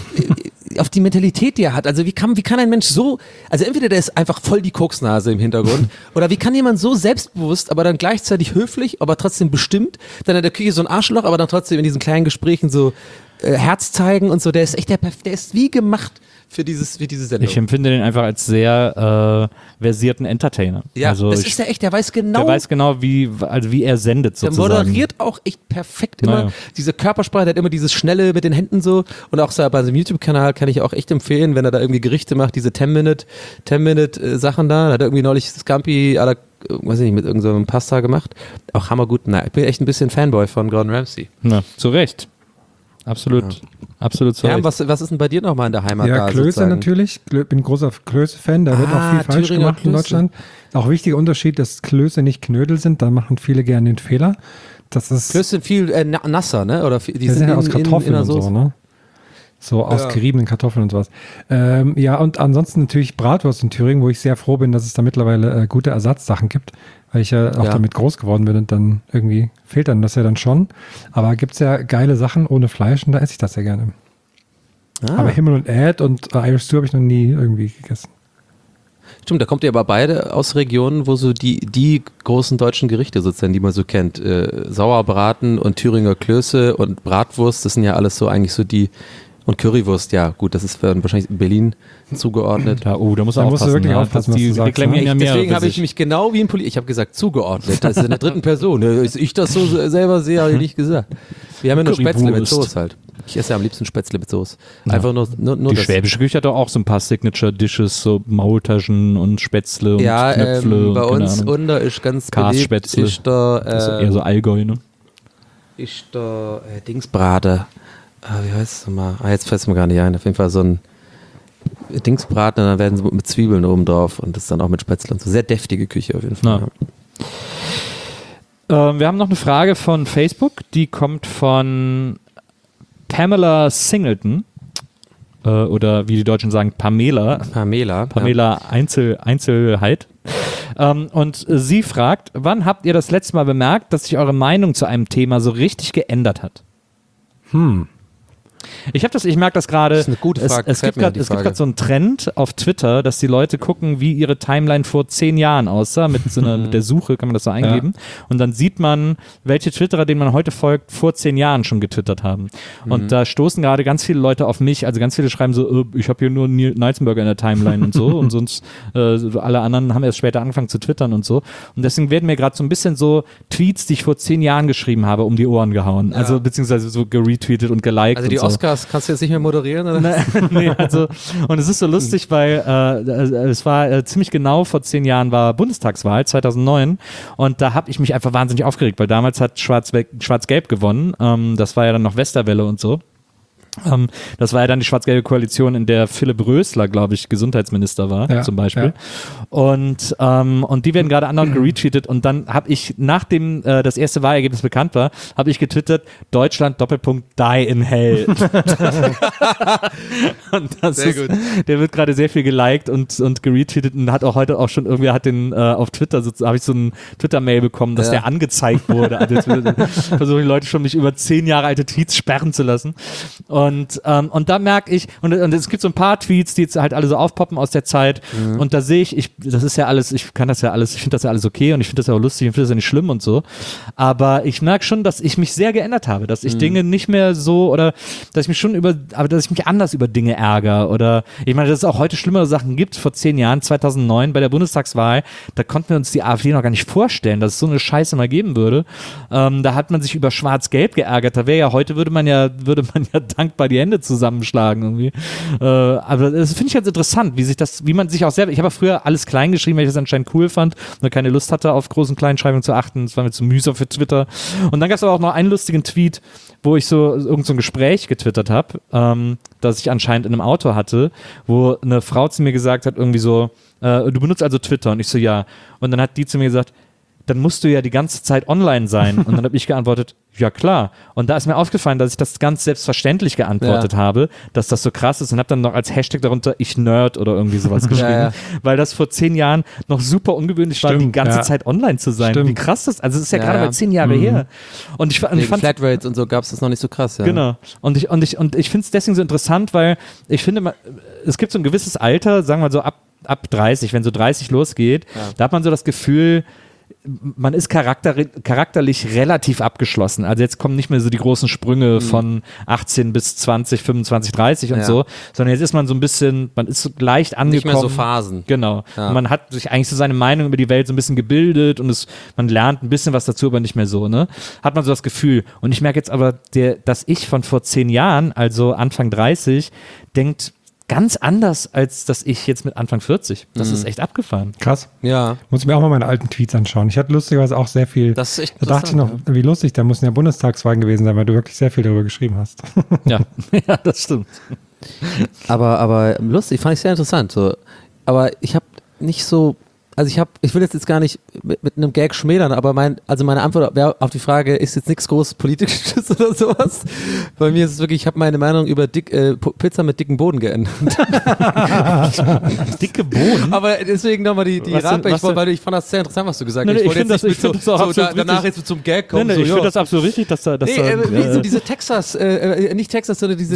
Mentalität, die er hat. Also wie kann ein Mensch so, also entweder der ist einfach voll die Koksnase im Hintergrund oder wie kann jemand so selbstbewusst, aber dann gleichzeitig höflich, aber trotzdem bestimmt, dann in der Küche so ein Arschloch, aber dann trotzdem in diesen kleinen Gesprächen so Herz zeigen und so, der ist echt der ist wie gemacht für diese Sendung. Ich empfinde den einfach als sehr versierten Entertainer. Ja, also das ist ja echt, der weiß genau, wie er sendet der sozusagen. moderiert auch echt perfekt immer. Naja. Diese Körpersprache, der hat immer dieses Schnelle mit den Händen so. Und auch so bei seinem YouTube-Kanal kann ich auch echt empfehlen, wenn er da irgendwie Gerichte macht, diese 10-Minute Sachen da hat er irgendwie neulich Scampi à la, weiß ich nicht, mit irgendeinem so Pasta gemacht. Auch hammergut. Ich bin echt ein bisschen Fanboy von Gordon Ramsay. Na, zu Recht. Absolut. Absolut zu Ja, Recht. was ist denn bei dir nochmal in der Heimat Ja, da Klöße sozusagen? natürlich. Bin großer Klöße-Fan. Da wird auch viel falsch Thüringer gemacht in Klöße. Deutschland. Auch wichtiger Unterschied, dass Klöße nicht Knödel sind. Da machen viele gerne den Fehler. Das ist, Klöße sind viel nasser, ne? Oder die die sind ja aus Kartoffeln in der und so, Soße. ne? So aus geriebenen Kartoffeln und sowas. Ja, und ansonsten natürlich Bratwurst in Thüringen, wo ich sehr froh bin, dass es da mittlerweile gute Ersatzsachen gibt, weil ich ja auch damit groß geworden bin und dann irgendwie fehlt dann das ja dann schon. Aber gibt es ja geile Sachen ohne Fleisch und da esse ich das sehr gerne. Aber Himmel und Ed und Irish Stew habe ich noch nie irgendwie gegessen. Stimmt, da kommt ihr aber beide aus Regionen, wo so die großen deutschen Gerichte sozusagen, die man so kennt, Sauerbraten und Thüringer Klöße und Bratwurst, das sind ja alles so eigentlich so die, und Currywurst, ja gut, das ist wahrscheinlich in Berlin zugeordnet. Da musst du Da musst du aufpassen. wirklich aufpassen, was die du sagst, reklamieren ne? ja mehrere Deswegen habe für ich sich. mich genau wie ein Politiker, ich habe gesagt zugeordnet, das ist in der dritten Person. Ich das so selber sehe, habe ich nicht gesagt. Wir haben ja nur Spätzle mit Currywurst. Soße halt. Ich esse ja am liebsten Spätzle mit Soße. Einfach nur Die das. schwäbische Küche hat doch auch so ein paar Signature-Dishes, so Maultaschen und Spätzle und Ja, Knöpfle. bei und keine uns Ahnung. unter ist ganz beliebt, Kasspätzle. ist der, Das ist eher so Allgäu, ne? Dingsbrate. Wie heißt es nochmal? Jetzt fällt es mir gar nicht ein. Auf jeden Fall so ein Dingsbraten und dann werden sie mit Zwiebeln oben drauf und das dann auch mit Spätzle und so. Sehr deftige Küche auf jeden Fall. Ja. Wir haben noch eine Frage von Facebook, die kommt von Pamela Singleton. Oder wie die Deutschen sagen, Pamela. Pamela. Einzelheit. Und sie fragt, wann habt ihr das letzte Mal bemerkt, dass sich eure Meinung zu einem Thema so richtig geändert hat? Ich merke das gerade. Das ist eine gute Frage. Es gibt gerade so einen Trend auf Twitter, dass die Leute gucken, wie ihre Timeline vor 10 Jahren aussah. Mit der Suche kann man das so eingeben. Und dann sieht man, welche Twitterer, denen man heute folgt, vor 10 Jahren schon getwittert haben. Und da stoßen gerade ganz viele Leute auf mich. Also ganz viele schreiben so, ich habe hier nur Neil Neitzenberger in der Timeline und so. Und sonst alle anderen haben erst später angefangen zu twittern und so. Und deswegen werden mir gerade so ein bisschen so Tweets, die ich vor 10 Jahren geschrieben habe, um die Ohren gehauen. Also beziehungsweise so geretweetet und geliked. Also die und so. Oscars kannst du jetzt nicht mehr moderieren, oder? Nee, also, und es ist so lustig, weil es war ziemlich genau vor 10 Jahren war Bundestagswahl 2009 und da habe ich mich einfach wahnsinnig aufgeregt, weil damals hat Schwarz-Gelb gewonnen. Das war ja dann noch Westerwelle und so. Das war ja dann die schwarz-gelbe Koalition, in der Philipp Rösler, glaube ich, Gesundheitsminister war, zum Beispiel. Ja. Und die werden gerade andauernd geretweetet und dann habe ich, nachdem das erste Wahlergebnis bekannt war, habe ich getwittert, Deutschland Doppelpunkt die in hell. Und das sehr gut. Der wird gerade sehr viel geliked und geretweetet und hat auch heute auch schon irgendwie auf Twitter, habe ich so ein Twitter-Mail bekommen, dass der angezeigt wurde. Also jetzt versuchen die Leute schon, mich über 10 Jahre alte Tweets sperren zu lassen. Und da merke ich, und es gibt so ein paar Tweets, die jetzt halt alle so aufpoppen aus der Zeit und da sehe ich, das ist ja alles, ich finde das ja alles okay und ich finde das ja auch lustig, ich finde das ja nicht schlimm und so, aber ich merke schon, dass ich mich sehr geändert habe, dass ich Dinge nicht mehr so, oder dass ich mich anders über Dinge ärgere, oder ich meine, dass es auch heute schlimmere Sachen gibt. Vor 10 Jahren, 2009 bei der Bundestagswahl, da konnten wir uns die AfD noch gar nicht vorstellen, dass es so eine Scheiße mal geben würde. Da hat man sich über Schwarz-Gelb geärgert, da wäre ja heute, würde man ja dankbar die Hände zusammenschlagen irgendwie. Aber das finde ich ganz interessant, wie man sich auch selber, ich habe ja früher alles klein geschrieben, weil ich das anscheinend cool fand und keine Lust hatte, auf groß und Kleinschreibung zu achten. Das war mir zu mühsam für Twitter. Und dann gab es aber auch noch einen lustigen Tweet, wo ich irgend so ein Gespräch getwittert habe, das ich anscheinend in einem Auto hatte, wo eine Frau zu mir gesagt hat, irgendwie so, du benutzt also Twitter? Und ich so, ja. Und dann hat die zu mir gesagt, dann musst du ja die ganze Zeit online sein. Und dann habe ich geantwortet, ja klar. Und da ist mir aufgefallen, dass ich das ganz selbstverständlich geantwortet habe, dass das so krass ist und habe dann noch als Hashtag darunter ich Nerd oder irgendwie sowas geschrieben, weil das vor 10 Jahren noch super ungewöhnlich war, die ganze Zeit online zu sein. Wie krass das, also es ist ja gerade mal 10 Jahre her. Und ich fand Flatrates und so gab es das noch nicht so krass, ja. Genau. Und ich finde es deswegen so interessant, weil ich finde, es gibt so ein gewisses Alter, sagen wir mal so ab 30, wenn so 30 losgeht, da hat man so das Gefühl, man ist charakterlich relativ abgeschlossen. Also jetzt kommen nicht mehr so die großen Sprünge von 18 bis 20, 25, 30 und so, sondern jetzt ist man so ein bisschen, man ist so leicht angekommen. Nicht mehr so Phasen. Genau. Ja. Und man hat sich eigentlich so seine Meinung über die Welt so ein bisschen gebildet und man lernt ein bisschen was dazu, aber nicht mehr so, ne? Hat man so das Gefühl. Und ich merke jetzt aber, dass ich von vor 10 Jahren, also Anfang 30, denkt ganz anders, als dass ich jetzt mit Anfang 40. Das ist echt abgefahren. Krass. Ja. Muss ich mir auch mal meine alten Tweets anschauen. Ich hatte lustigerweise auch sehr viel. Das ist echt da dachte ich noch, wie lustig, da müssen ja Bundestagswahlen gewesen sein, weil du wirklich sehr viel darüber geschrieben hast. Ja, ja, das stimmt. Aber lustig, fand ich sehr interessant. So. Aber ich habe nicht so, also ich will jetzt gar nicht mit einem Gag schmälern, aber meine Antwort auf die Frage ist jetzt nichts groß Politisches oder sowas. Bei mir ist es wirklich, ich habe meine Meinung über Pizza mit dicken Boden geändert. Dicke Bohnen? Aber deswegen nochmal die Rate, weil ich fand das sehr interessant, was du gesagt hast. Ich finde das auch absolut danach jetzt zum Gag kommen. Ich finde das absolut richtig, dass da so diese Texas, nicht Texas, sondern diese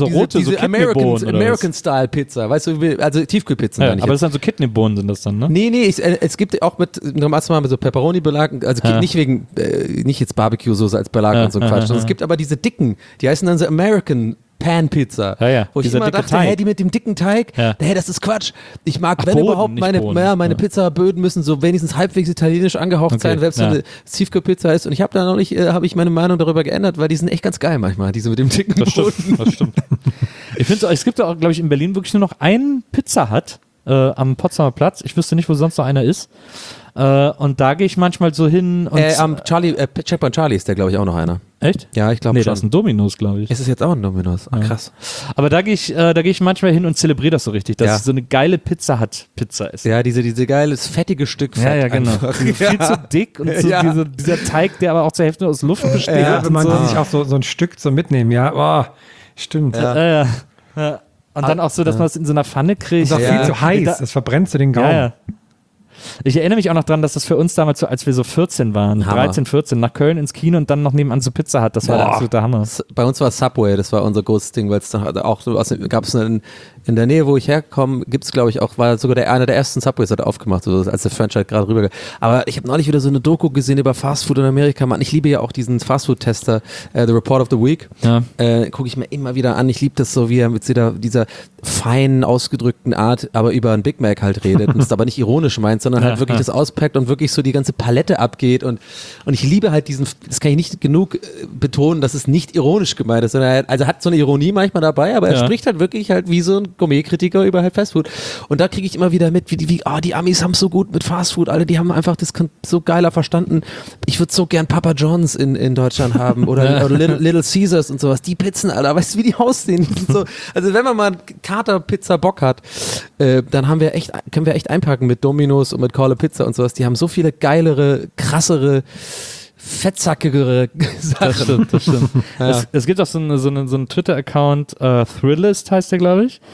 American-Style-Pizza, weißt du, also Tiefkühlpizzen. Ja, aber das sind so Kidneybohnen sind das dann, ne? Nee, es gibt auch mit so Pepperoni-Belag, also nicht wegen, nicht jetzt Barbecue-Soße als Belag und so Quatsch, sondern es gibt aber diese dicken, die heißen dann so American Pan-Pizza. Ja. Wo ich immer dachte, hey, die mit dem dicken Teig, hey, das ist Quatsch. Ich mag, wenn Boden, überhaupt, meine Pizzaböden müssen so wenigstens halbwegs italienisch angehaucht sein, selbst wenn eine Tiefkühlpizza ist. Und ich habe da noch nicht, habe ich meine Meinung darüber geändert, weil die sind echt ganz geil manchmal, diese mit dem dicken Boden. Das stimmt. Ich finde, es gibt auch, glaube ich, in Berlin wirklich nur noch einen Pizza Hut am Potsdamer Platz. Ich wüsste nicht, wo sonst noch einer ist. Und da gehe ich manchmal so hin. Und am Checkpoint Charlie ist der, glaube ich, auch noch einer. Echt? Ja, ich glaube schon. Das ist ein Dominos, glaube ich. Ist es jetzt auch ein Dominos? Ah, krass. Aber da gehe ich manchmal hin und zelebriere das so richtig, dass es so eine geile Pizza hat, Pizza ist. Ja, diese geiles, fettige Stück Fett. Ja, genau. Viel zu dick und so dieser Teig, der aber auch zur Hälfte aus Luft besteht. Ja, wenn man sich auch so ein Stück so mitnehmen, stimmt. Ja. Und dann auch so, dass man es in so einer Pfanne kriegt. Das ist auch viel zu heiß, das verbrennt so den Gaumen. Ja. Ich erinnere mich auch noch dran, dass das für uns damals so, als wir so 14 waren, Hammer. 13, 14, nach Köln ins Kino und dann noch nebenan zur Pizza Hut. Das war der absolute Hammer. Bei uns war Subway, das war unser großes Ding, weil es dann auch so gab es in der Nähe, wo ich herkomme, gibt es, glaube ich, auch, war sogar einer der ersten Subways hat aufgemacht, so, als der Franchise gerade rüber. Aber ich habe neulich wieder so eine Doku gesehen über Fastfood in Amerika. Mann, ich liebe ja auch diesen Fastfood-Tester, The Report of the Week. Ja. Gucke ich mir immer wieder an. Ich liebe das so, wie er mit dieser feinen, ausgedrückten Art, aber über einen Big Mac halt redet und es aber nicht ironisch meint, sondern halt wirklich das auspackt und wirklich so die ganze Palette abgeht und ich liebe halt das kann ich nicht genug betonen, dass es nicht ironisch gemeint ist, sondern er hat so eine Ironie manchmal dabei, aber er spricht halt wirklich halt wie so ein Gourmet-Kritiker über halt Fastfood und da kriege ich immer wieder mit, wie die Amis haben es so gut mit Fastfood, alle, die haben einfach das so geiler verstanden. Ich würde so gern Papa John's in Deutschland haben oder Little Caesars und sowas, die Pizzen, Alter, weißt du, wie die aussehen? So, also wenn man mal Kater-Pizza Bock hat, dann können wir echt einpacken mit Domino's und mit Call a Pizza und sowas. Die haben so viele geilere, krassere, fettzackigere Sachen. Das stimmt. Ja. Es gibt auch so einen Twitter-Account, Thrillist heißt der, glaube ich,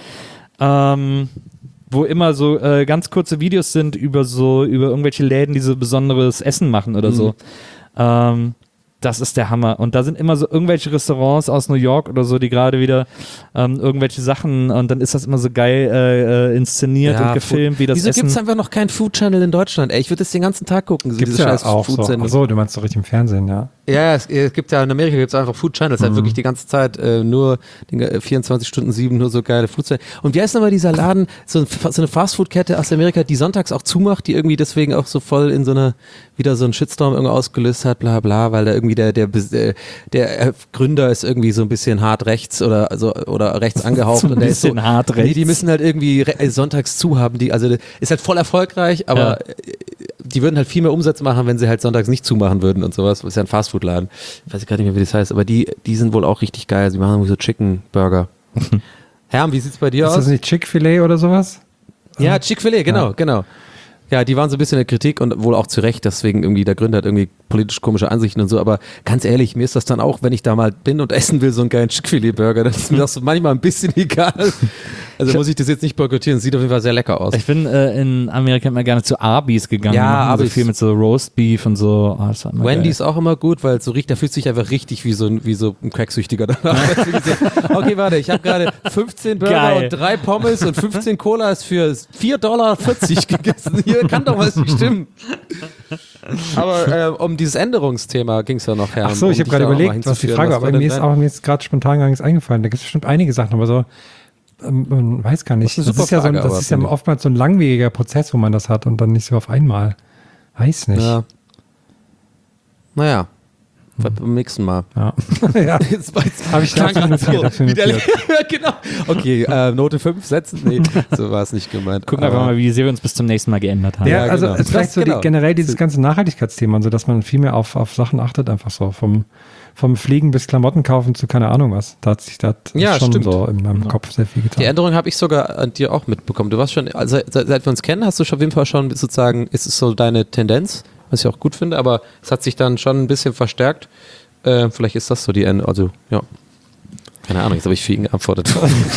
wo immer so ganz kurze Videos sind über irgendwelche Läden, die so besonderes Essen machen oder so. Das ist der Hammer. Und da sind immer so irgendwelche Restaurants aus New York oder so, die gerade wieder irgendwelche Sachen und dann ist das immer so geil inszeniert und gefilmt, wie das Wieso Essen. Wieso gibt es einfach noch keinen Food Channel in Deutschland? Ey, ich würde das den ganzen Tag gucken. Gibt's ja auch so. Achso, du meinst doch richtig im Fernsehen, ja. Ja, es gibt ja in Amerika gibt es einfach Food Channels, halt wirklich die ganze Zeit nur 24/7 nur so geile Food Channels. Und wie heißt nochmal dieser Laden, so eine Fastfood-Kette aus Amerika, die sonntags auch zumacht, die irgendwie deswegen auch so voll in wieder so einen Shitstorm irgendwie ausgelöst hat, bla bla, weil da irgendwie der Gründer ist irgendwie so ein bisschen hart rechts oder rechts angehaucht. So ein bisschen und hart rechts. Nee, die müssen halt irgendwie sonntags zu haben, also ist halt voll erfolgreich, aber die würden halt viel mehr Umsatz machen, wenn sie halt sonntags nicht zumachen würden und sowas. Das ist ja ein Fastfood-Laden. Ich weiß gar nicht mehr, wie das heißt, aber die sind wohl auch richtig geil. Sie machen irgendwie so Chicken Burger. Herm, wie sieht's bei dir aus? Ist das nicht Chick-fil-A oder sowas? Ja, Chick-fil-A, genau. Ja, die waren so ein bisschen in der Kritik und wohl auch zu Recht, deswegen irgendwie der Gründer hat irgendwie politisch komische Ansichten und so, aber ganz ehrlich, mir ist das dann auch, wenn ich da mal bin und essen will, so einen geilen Chick-fil-A-Burger, das ist mir das manchmal ein bisschen egal. Also muss ich das jetzt nicht boykottieren, sieht auf jeden Fall sehr lecker aus. Ich bin in Amerika immer gerne zu Arby's gegangen. Ja, aber so viel mit so Roast Beef und so. Oh, das war immer Wendy's geil. auch immer gut, weil es so riecht, da fühlt sich einfach richtig wie so ein Cracksüchtiger danach. Okay, warte, ich habe gerade 15 Burger und 3 Pommes und 15 Colas für $4,40 gegessen. Hier kann doch was nicht stimmen. Aber um dieses Änderungsthema ging es ja noch her. Ach so, ich habe gerade überlegt, was die Frage war, aber mir ist gerade spontan gar nichts eingefallen. Da gibt es bestimmt einige Sachen, aber so man weiß gar nicht. Das ist ja oftmals so ein langwieriger Prozess, wo man das hat und dann nicht so auf einmal. Weiß nicht. Ja. Naja. Beim nächsten Mal. Ja. Ja. Habe ich dafür notiert. Genau. Okay, Note 5 setzen? Nee, so war es nicht gemeint. Gucken einfach mal, wie sehr wir uns bis zum nächsten Mal geändert haben. Ja, also genau. vielleicht so generell dieses ganze Nachhaltigkeitsthema, also dass man viel mehr auf Sachen achtet, einfach so vom vom Fliegen bis Klamotten kaufen zu keine Ahnung was. Da hat sich das Ja, schon stimmt. so in meinem Kopf sehr viel getan. Die Änderung habe ich sogar an dir auch mitbekommen. Du warst schon, also seit wir uns kennen, hast du schon auf jeden Fall schon sozusagen, ist es so deine Tendenz, was ich auch gut finde, aber es hat sich dann schon ein bisschen verstärkt. Vielleicht ist das so die Änderung, also ja. Keine Ahnung, jetzt habe ich für ihn geantwortet.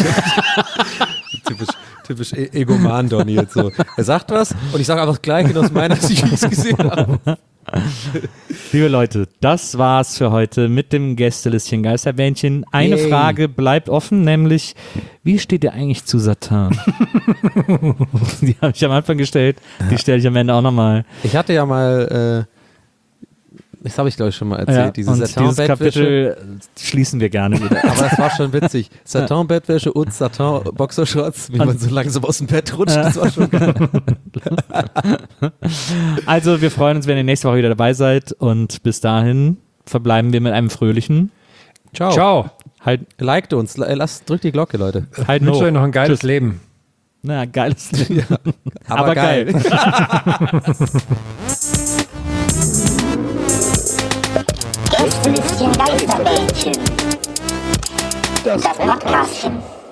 typisch Egoman Donny jetzt so. Er sagt was und ich sage einfach gleich aus meiner Sicht, wie ich es gesehen habe. Liebe Leute, das war's für heute mit dem Gästelistchen Geisterbähnchen. Eine Yay. Frage bleibt offen, nämlich, wie steht ihr eigentlich zu Satan? Die habe ich am Anfang gestellt, die stelle ich am Ende auch nochmal. Ich hatte ja mal, das habe ich glaube ich schon mal erzählt, diese und dieses Satin-Bettwäsche. Kapitel schließen wir gerne wieder. Aber das war schon witzig. Satin-Bettwäsche und Satin-Boxershorts, wie man so langsam aus dem Bett rutscht, das war schon geil. Also wir freuen uns, wenn ihr nächste Woche wieder dabei seid und bis dahin verbleiben wir mit einem fröhlichen Ciao. Ciao. halt, Liked uns, drückt die Glocke, Leute. halt Ich wünsche no. euch noch ein geiles Tschüss. Leben. Na, geiles Aber geil. Gästelistchen Geisterbällchen. Das Podcastchen.